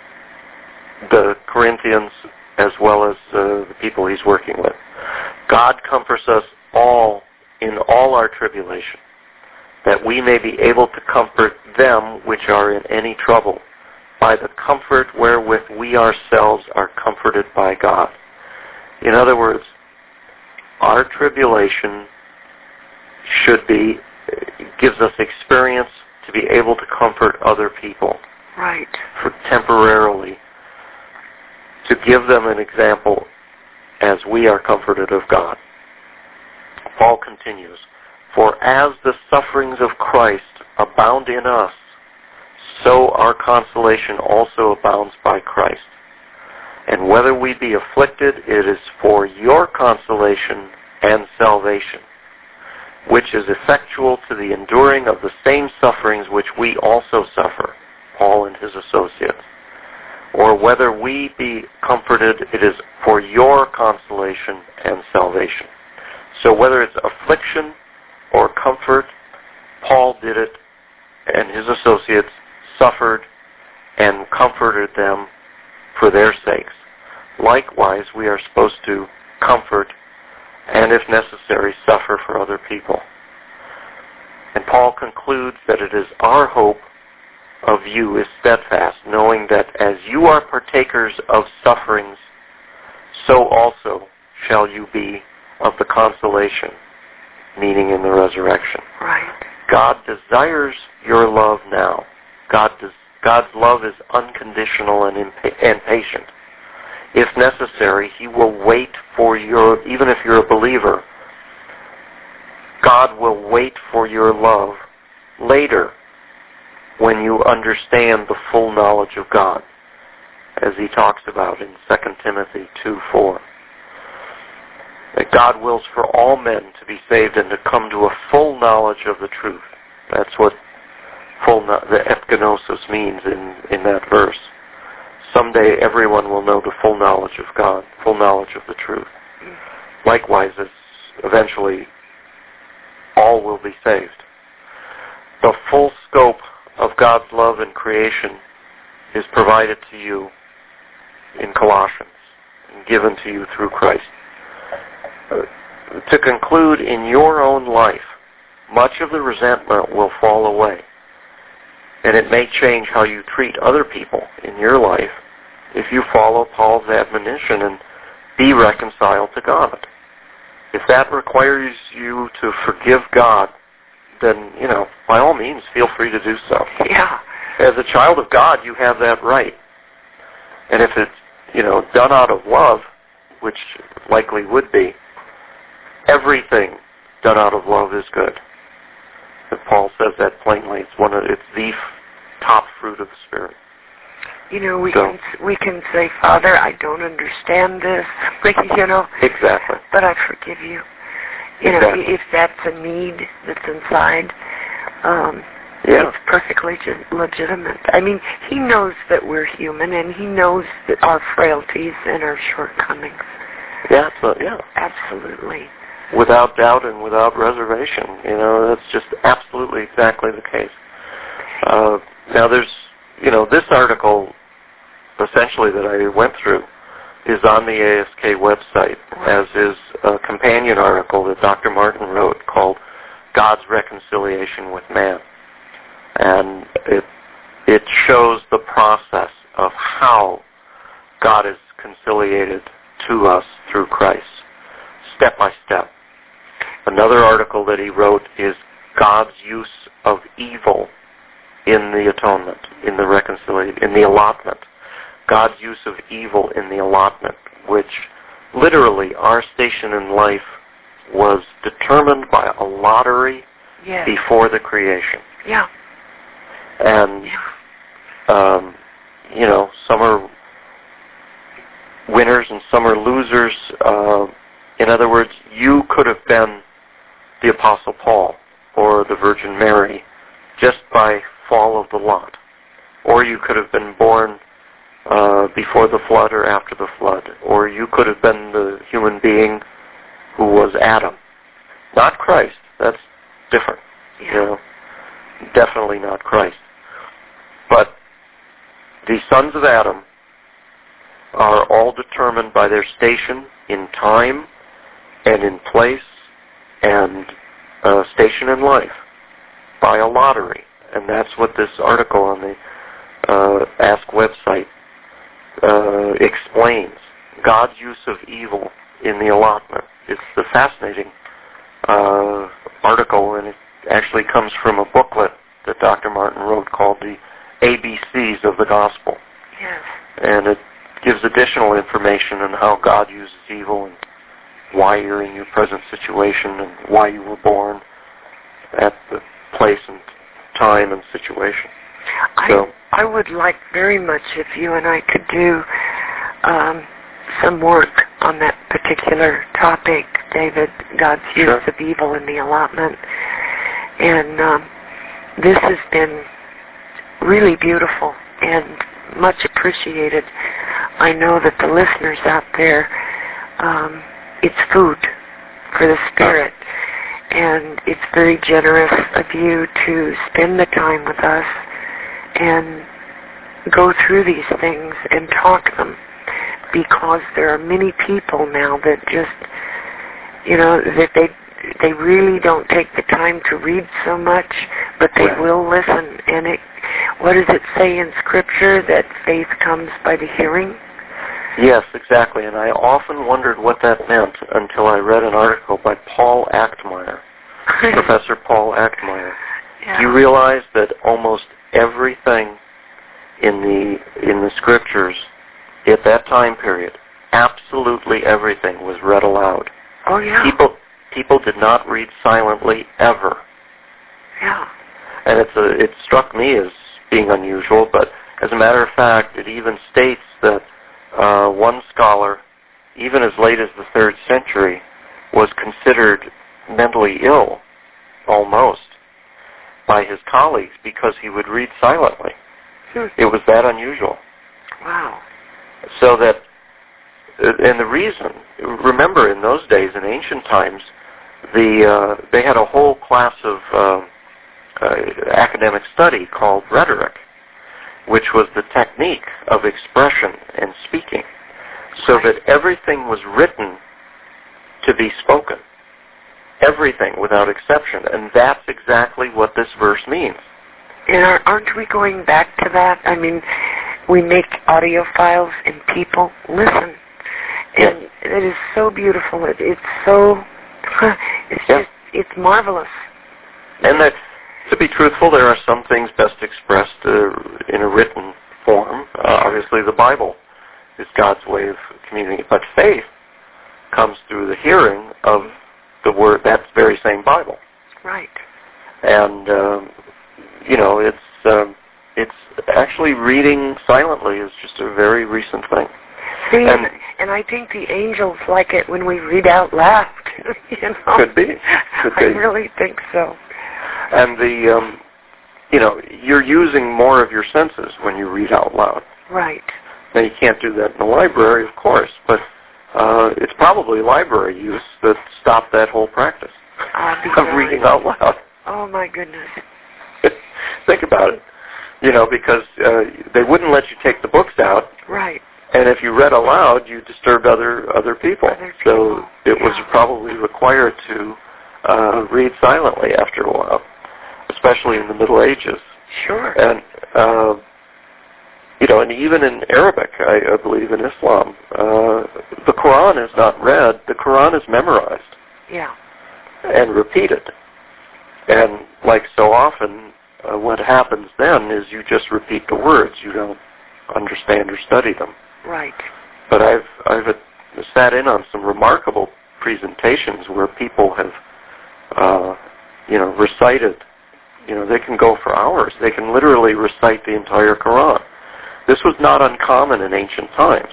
the Corinthians as well as uh, the people he's working with, "God comforts us all in all our tribulation, that we may be able to comfort them which are in any trouble, by the comfort wherewith we ourselves are comforted by God." In other words, our tribulation should be, gives us experience to be able to comfort other people. Right. For temporarily, to give them an example as we are comforted of God. Paul continues, "For as the sufferings of Christ abound in us, so our consolation also abounds by Christ. And whether we be afflicted, it is for your consolation and salvation, which is effectual to the enduring of the same sufferings which we also suffer," Paul and his associates. "Or whether we be comforted, it is for your consolation and salvation." So whether it's affliction or comfort, Paul did it, and his associates, suffered and comforted them for their sakes. Likewise, we are supposed to comfort and, if necessary, suffer for other people. And Paul concludes that it is our hope of you is steadfast, knowing that as you are partakers of sufferings, so also shall you be of the consolation, meaning in the resurrection. Right. God desires your love now. God does, God's love is unconditional and, impa- and patient. If necessary, He will wait for your, even if you're a believer, God will wait for your love later when you understand the full knowledge of God, as he talks about in Second Timothy two four. That God wills for all men to be saved and to come to a full knowledge of the truth. That's what full no- the epignosis means in, in that verse. Someday everyone will know the full knowledge of God, full knowledge of the truth. Likewise, as eventually all will be saved. The full scope of God's love in creation is provided to you in Colossians and given to you through Christ. Uh, to conclude, in your own life, much of the resentment will fall away, and it may change how you treat other people in your life if you follow Paul's admonition and be reconciled to God. If that requires you to forgive God, then, you know, by all means, feel free to do so. Yeah. As a child of God, you have that right. And if it's, you know, done out of love, which likely would be, everything done out of love is good. And Paul says that plainly. It's one of it's the top fruit of the Spirit. You know, we so, can we can say, Father, I don't understand this, you know. Exactly. But I forgive you. You exactly. know, if that's a need that's inside, um, yeah. it's perfectly legitimate. I mean, He knows that we're human, and He knows that our frailties and our shortcomings. Yeah, so, yeah. Absolutely. Without doubt and without reservation. You know, that's just absolutely exactly the case. Uh, now, there's, you know, this article, essentially, that I went through, is on the A S K website, as is a companion article that Doctor Martin wrote called God's Reconciliation with Man. And it it shows the process of how God is conciliated to us through Christ, step by step. Another article that he wrote is God's use of evil in the atonement, in the reconciliation, in the allotment. God's use of evil in the allotment, which literally our station in life was determined by a lottery yes. before the creation. Yeah. And, yeah. Um, you know, some are winners and some are losers. Uh, in other words, you could have been the Apostle Paul or the Virgin Mary just by fall of the lot. Or you could have been born uh, before the flood or after the flood. Or you could have been the human being who was Adam. Not Christ. That's different. Yeah. You know, definitely not Christ. But the sons of Adam are all determined by their station in time and in place and uh, station in life by a lottery. And that's what this article on the uh, Ask website uh, explains. God's use of evil in the allotment. It's a fascinating uh, article, and it actually comes from a booklet that Doctor Martin wrote called the A B Cs of the Gospel. Yes. And it gives additional information on how God uses evil and why you're in your present situation and why you were born at the place and time and situation. I, so, I would like very much if you and I could do um, some work on that particular topic, David, God's use sure. of evil in the allotment. And um, this has been really beautiful and much appreciated. I know that the listeners out there, um, it's food for the spirit. And it's very generous of you to spend the time with us and go through these things and talk them, because there are many people now that just, you know, that they they really don't take the time to read so much, but they Right. will listen. And it, what does it say in Scripture, that faith comes by the hearing? Yes, exactly. And I often wondered what that meant until I read an article by Paul Achtmeyer, Professor Paul Achtmeyer. Yeah. Do you realize that almost everything in the in the Scriptures at that time period, absolutely everything was read aloud? Oh, yeah. People people did not read silently ever. Yeah. And it's a, it struck me as being unusual, but as a matter of fact, it even states that uh, one scholar, even as late as the third century, was considered mentally ill, almost, by his colleagues because he would read silently. Hmm. It was that unusual. Wow. So that, and the reason, remember in those days, in ancient times, the uh, they had a whole class of uh, uh, academic study called rhetoric, which was the technique of expression and speaking, so Right. that everything was written to be spoken. Everything without exception. And that's exactly what this verse means. And are, aren't we going back to that? I mean, we make audio files and people listen. And Yes. it is so beautiful. It, it's so, it's Yeah. just, it's marvelous. And that, to be truthful, there are some things best expressed uh, in a written form. Uh, obviously, the Bible is God's way of communicating. But faith comes through the hearing of the word, that very same Bible. Right. And, um, you know, it's um, it's actually reading silently is just a very recent thing. See, And- and, and I think the angels like it when we read out loud. You know? Could be. Could I be. really think so. And the, um, you know, you're using more of your senses when you read out loud. Right. Now, you can't do that in the library, of course, but uh, it's probably library use that stopped that whole practice I'll be of darned. reading out loud. Oh, my goodness. Think about it. You know, because uh, they wouldn't let you take the books out, Right. and if you read aloud, you disturbed other other people. Other So people, it was yeah. probably probably required to uh, read silently after a while, especially in the Middle Ages. Sure. And, uh, you know, and even in Arabic, I, I believe in Islam, uh, the Quran is not read. The Quran is memorized Yeah. and repeated. And like so often, uh, what happens then is you just repeat the words. You don't understand or study them. Right. But I've I've uh, sat in on some remarkable presentations where people have, uh, you know, recited. You know, they can go for hours. They can literally recite the entire Quran. This was not uncommon in ancient times.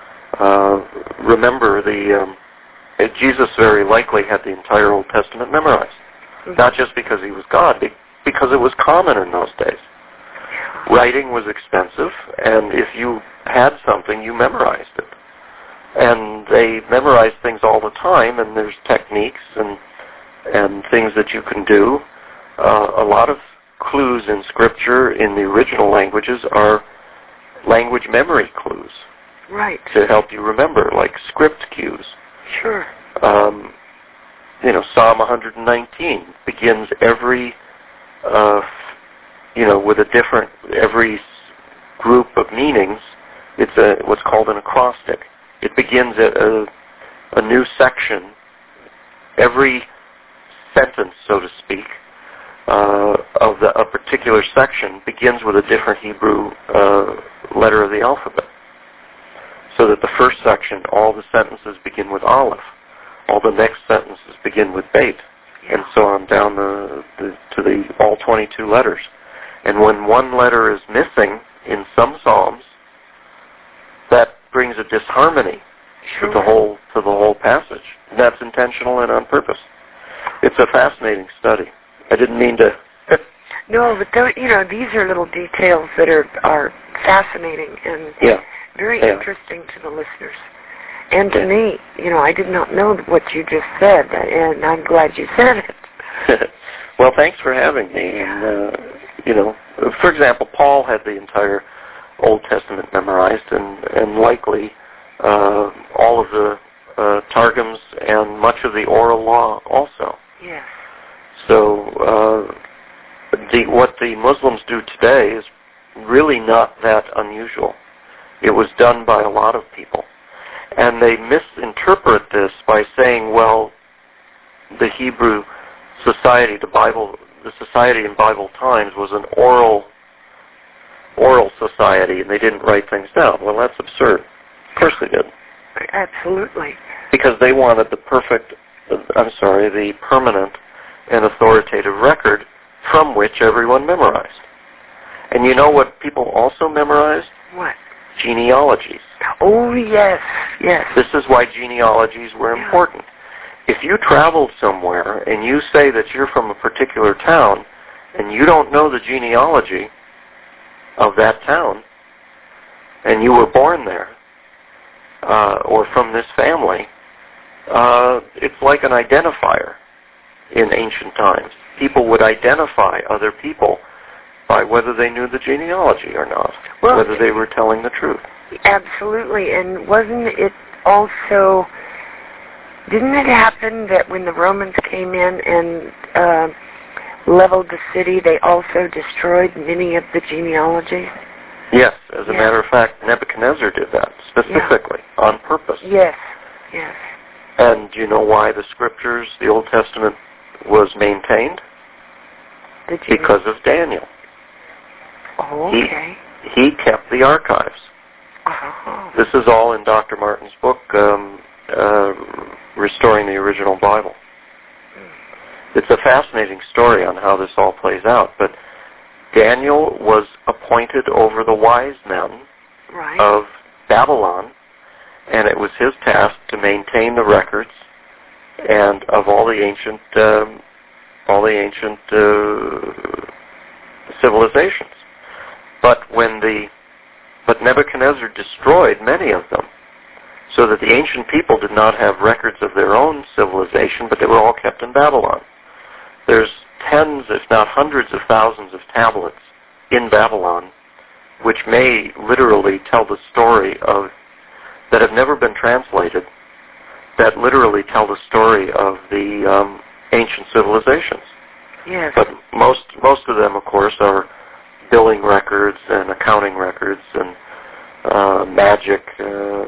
Uh, remember, the um, uh, Jesus very likely had the entire Old Testament memorized. Mm-hmm. Not just because he was God, but because it was common in those days. Writing was expensive, and if you had something, you memorized it. And they memorize things all the time, and there's techniques and and things that you can do. Uh, a lot of clues in Scripture in the original languages are language memory clues Right. to help you remember, like script cues. Sure. Um, you know, Psalm one nineteen begins every, uh, you know, with a different, every group of meanings. It's a what's called an acrostic. It begins a, a, a new section. Every sentence, so to speak, uh, of the, a particular section begins with a different Hebrew uh, letter of the alphabet. So that the first section, all the sentences begin with Aleph. All the next sentences begin with Beit, Yeah. and so on down the, the to the all twenty-two letters. And when one letter is missing in some psalms, that brings a disharmony Sure. to the whole to the whole passage. And that's intentional and on purpose. It's a fascinating study. I didn't mean to. No, but th- you know, these are little details that are are fascinating and yeah. very Yeah. interesting to the listeners. And to Yeah. me, you know, I did not know what you just said, and I'm glad you said it. Well, thanks for having me. Yeah. And uh, you know, for example, Paul had the entire Old Testament memorized, and, and likely uh, all of the uh, Targums and much of the oral law also. Yes. So uh, the, what the Muslims do today is really not that unusual. It was done by a lot of people. And they misinterpret this by saying, well, the Hebrew society, the Bible, the society in Bible times was an oral oral society, and they didn't write things down. Well, that's absurd. Of course they did. Absolutely. Because they wanted the perfect, I'm sorry, the permanent and authoritative record from which everyone memorized. And you know what people also memorized? What? Genealogies. Oh, yes, yes. This is why genealogies were yeah. important. If you traveled somewhere and you say that you're from a particular town and you don't know the genealogy of that town and you were born there uh, or from this family, uh, it's like an identifier in ancient times. People would identify other people by whether they knew the genealogy or not, well, whether they were telling the truth. Absolutely. And wasn't it also, didn't it happen that when the Romans came in and uh, leveled the city, they also destroyed many of the genealogies? Yes. As a yeah. matter of fact, Nebuchadnezzar did that specifically, yeah. on purpose. Yes, yes. And do you know why the scriptures, the Old Testament, was maintained? Because of Daniel. Oh, okay. He, he kept the archives. Oh. This is all in Doctor Martin's book, um, uh, Restoring the Original Bible. Mm. It's a fascinating story on how this all plays out, but Daniel was appointed over the wise men right. of Babylon, and it was his task to maintain the records and of all the ancient, um, all the ancient uh, civilizations. But when the but Nebuchadnezzar destroyed many of them, so that the ancient people did not have records of their own civilization, but they were all kept in Babylon. There's tens, if not hundreds of thousands of tablets in Babylon, which may literally tell the story of, that have never been translated, that literally tell the story of the um, ancient civilizations. Yes. But most most of them, of course, are billing records and accounting records and uh, magic, uh,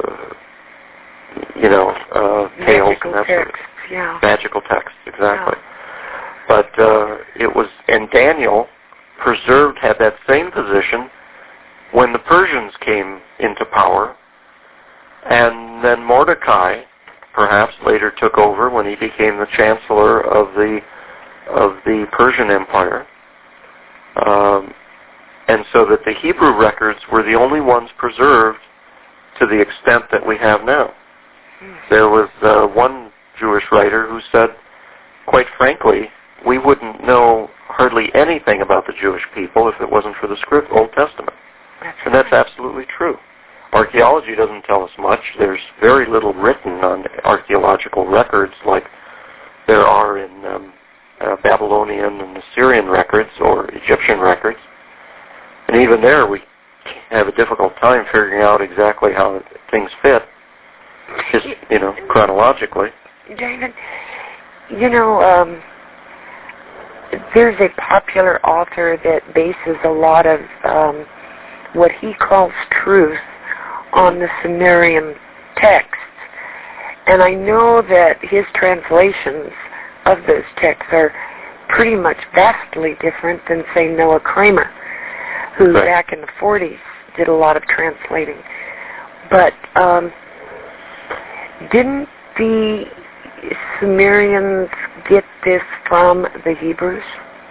you know, uh, tales magical and that texts, sort of yeah. magical texts, exactly. Yeah. But uh, it was, and Daniel preserved, had that same position when the Persians came into power, and then Mordecai perhaps later took over when he became the chancellor of the of the Persian Empire. Um, and so that the Hebrew records were the only ones preserved to the extent that we have now. There was uh, one Jewish writer who said, quite frankly, we wouldn't know hardly anything about the Jewish people if it wasn't for the script, Old Testament. That's and that's absolutely true. Archaeology doesn't tell us much. There's very little written on archaeological records like there are in um, uh, Babylonian and Assyrian records or Egyptian records. And even there we have a difficult time figuring out exactly how things fit, just, you know, chronologically. David, you know, um, there's a popular author that bases a lot of um, what he calls truth on the Sumerian texts. And I know that his translations of those texts are pretty much vastly different than, say, Noah Kramer, who right. back in the forties did a lot of translating. But um, didn't the Sumerians get this from the Hebrews?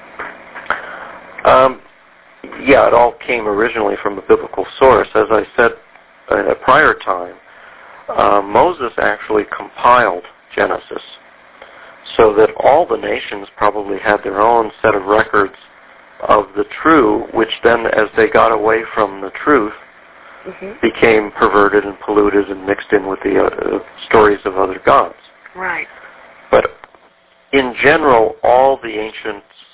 Um, yeah, it all came originally from a biblical source. As I said in a prior time, uh, Moses actually compiled Genesis so that all the nations probably had their own set of records of the true, which then, as they got away from the truth, mm-hmm. became perverted and polluted and mixed in with the uh, stories of other gods. Right. But in general, all the ancient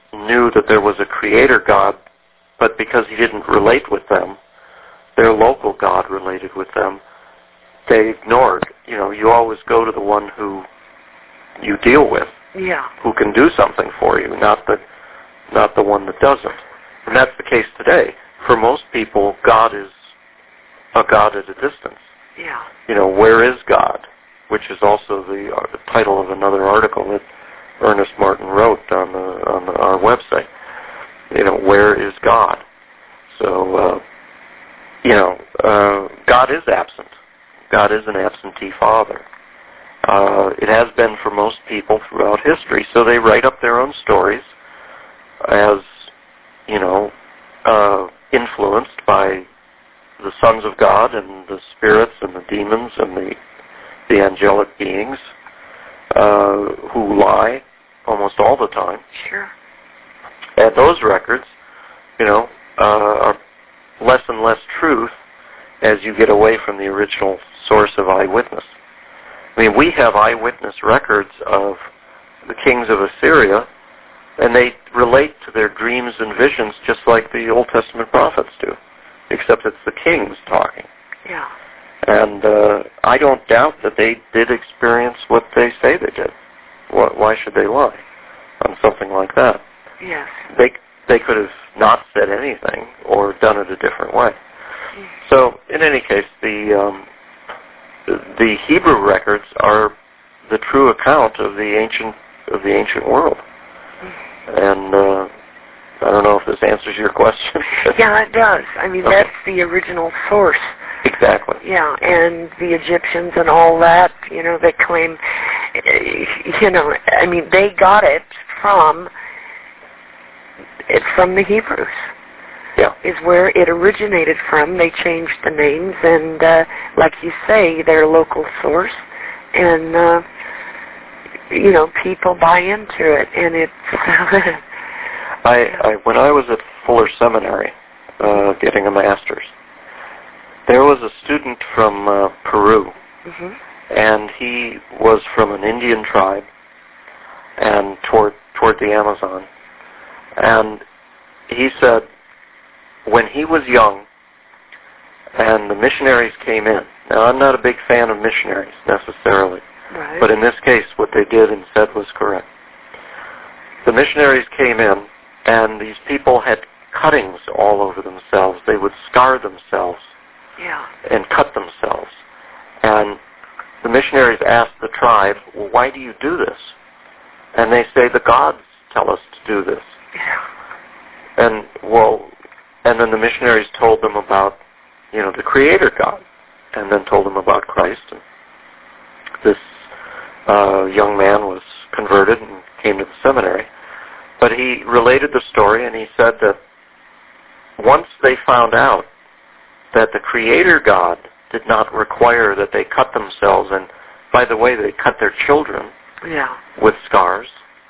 knew that there was a creator God, but because he didn't relate with them, their local God related with them, they ignored. You know, you always go to the one who you deal with, yeah, who can do something for you, not the not the one that doesn't. And that's the case today. For most people, God is a God at a distance. Yeah. You know, where is God? Which is also the, uh, the title of another article that Ernest Martin wrote on the on the, our website. You know, where is God? So, uh, you know, uh, God is absent. God is an absentee father. Uh, it has been for most people throughout history. So they write up their own stories as, you know, uh, influenced by the sons of God and the spirits and the demons and the the angelic beings uh, who lie almost all the time. Sure. And those records, you know, uh, are less and less truth as you get away from the original source of eyewitness. I mean, we have eyewitness records of the kings of Assyria, and they relate to their dreams and visions just like the Old Testament prophets do, except it's the kings talking. Yeah. And uh, I don't doubt that they did experience what they say they did. Why should they lie on something like that? Yes. They they could have not said anything or done it a different way. Mm. So, in any case, the um, the Hebrew records are the true account of the ancient of the ancient world. Mm. And uh, I don't know if this answers your question. Yeah, it does. I mean, okay. That's the original source. Exactly. Yeah, and the Egyptians and all that, you know, they claim, you know, I mean, they got it from it from the Hebrews. Yeah. Is where it originated from. They changed the names, and uh, like you say, their local source, and uh, you know, people buy into it, and it's. I, I when I was at Fuller Seminary, uh, getting a master's, there was a student from uh, Peru, mm-hmm. and he was from an Indian tribe, and toward toward the Amazon, and he said when he was young, and the missionaries came in. Now, I'm not a big fan of missionaries necessarily, right. But in this case, what they did and said was correct. The missionaries came in, and these people had cuttings all over themselves. They would scar themselves. Yeah. And cut themselves. And the missionaries asked the tribe, well, why do you do this? And they say, the gods tell us to do this. Yeah. And, well, and then the missionaries told them about, you know, the Creator God, and then told them about Christ. And this uh, young man was converted and came to the seminary. But he related the story, and he said that once they found out that the Creator God did not require that they cut themselves, and by the way, they cut their children yeah. with scars,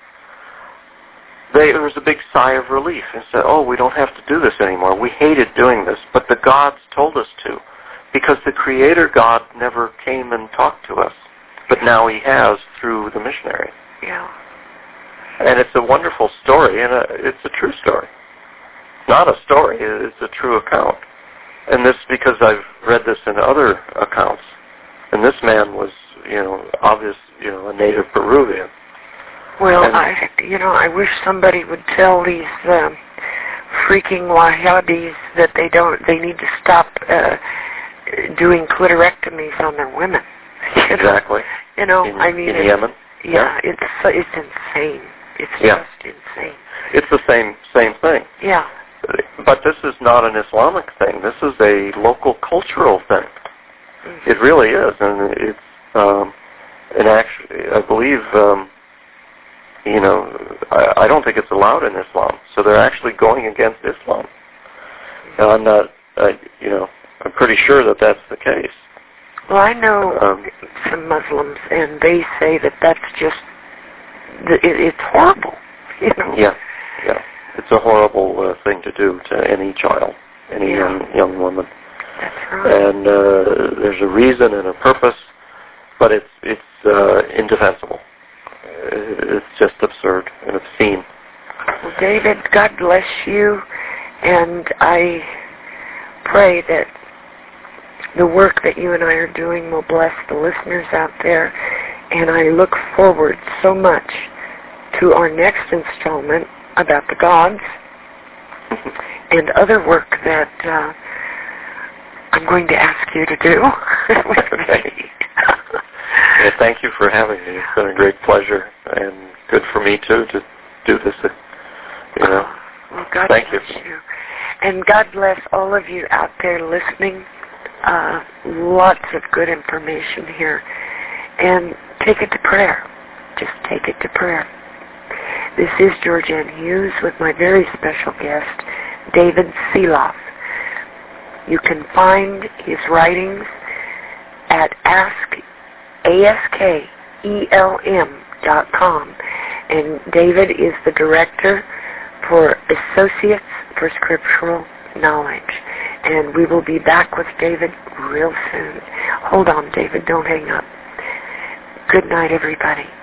they, there was a big sigh of relief and said, oh, we don't have to do this anymore. We hated doing this, but the gods told us to, because the Creator God never came and talked to us, but now he has through the missionary. Yeah. And it's a wonderful story, and a, it's a true story. Not a story, it's a true account. And this because I've read this in other accounts. And this man was, you know, obvious, you know, a native Peruvian. Well, and, I, you know, I wish somebody would tell these um, freaking Wahhabis that they don't, they need to stop uh, doing clitorectomies on their women. You exactly. Know? You know, in, I mean, in it's, Yemen. Yeah, yeah, it's it's insane. It's yeah. just insane. It's the same same thing. Yeah. But this is not an Islamic thing. This is a local cultural thing. Mm-hmm. It really is, and it's um, an actually, I believe, um, you know, I, I don't think it's allowed in Islam. So they're actually going against Islam. Mm-hmm. And I'm not, uh, you know, I'm pretty sure that that's the case. Well, I know um, some Muslims, and they say that that's just, it, it's horrible. You know. Yeah, yeah. It's a horrible uh, thing to do to any child, any yeah. young young woman. That's right. And uh, there's a reason and a purpose, but it's it's uh, indefensible. It's just absurd and obscene. Well, David, God bless you, and I pray that the work that you and I are doing will bless the listeners out there, and I look forward so much to our next installment about the gods and other work that uh, I'm going to ask you to do. Okay. Well, thank you for having me. It's been a great pleasure, and good for me too to do this. You know. Well, God thank bless you. you, and God bless all of you out there listening. Uh, lots of good information here, and take it to prayer. Just take it to prayer. This is Georgianne Hughes with my very special guest, David Seeloff. You can find his writings at ask askelm dot com, and David is the director for Associates for Scriptural Knowledge. And we will be back with David real soon. Hold on, David, don't hang up. Good night, everybody.